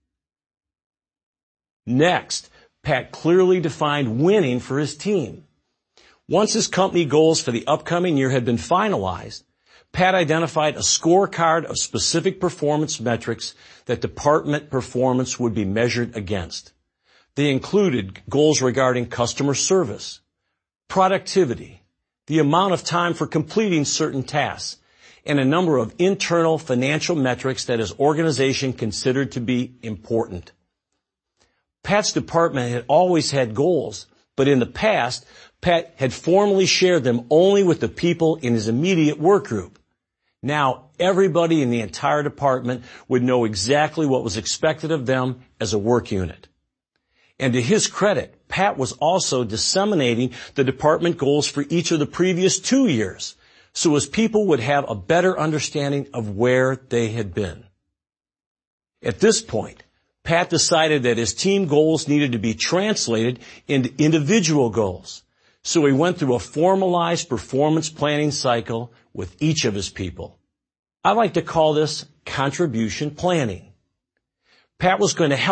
Next, Pat clearly defined winning for his team. Once his company goals for the upcoming year had been finalized, Pat identified a scorecard of specific performance metrics that department performance would be measured against. They included goals regarding customer service, productivity, the amount of time for completing certain tasks, and a number of internal financial metrics that his organization considered to be important. Pat's department had always had goals, but in the past, Pat had formally shared them only with the people in his immediate work group. Now, everybody in the entire department would know exactly what was expected of them as a work unit. And to his credit, Pat was also disseminating the department goals for each of the previous two years, so his people would have a better understanding of where they had been. At this point, Pat decided that his team goals needed to be translated into individual goals, so he went through a formalized performance planning cycle with each of his people. I like to call this contribution planning. Pat was going to help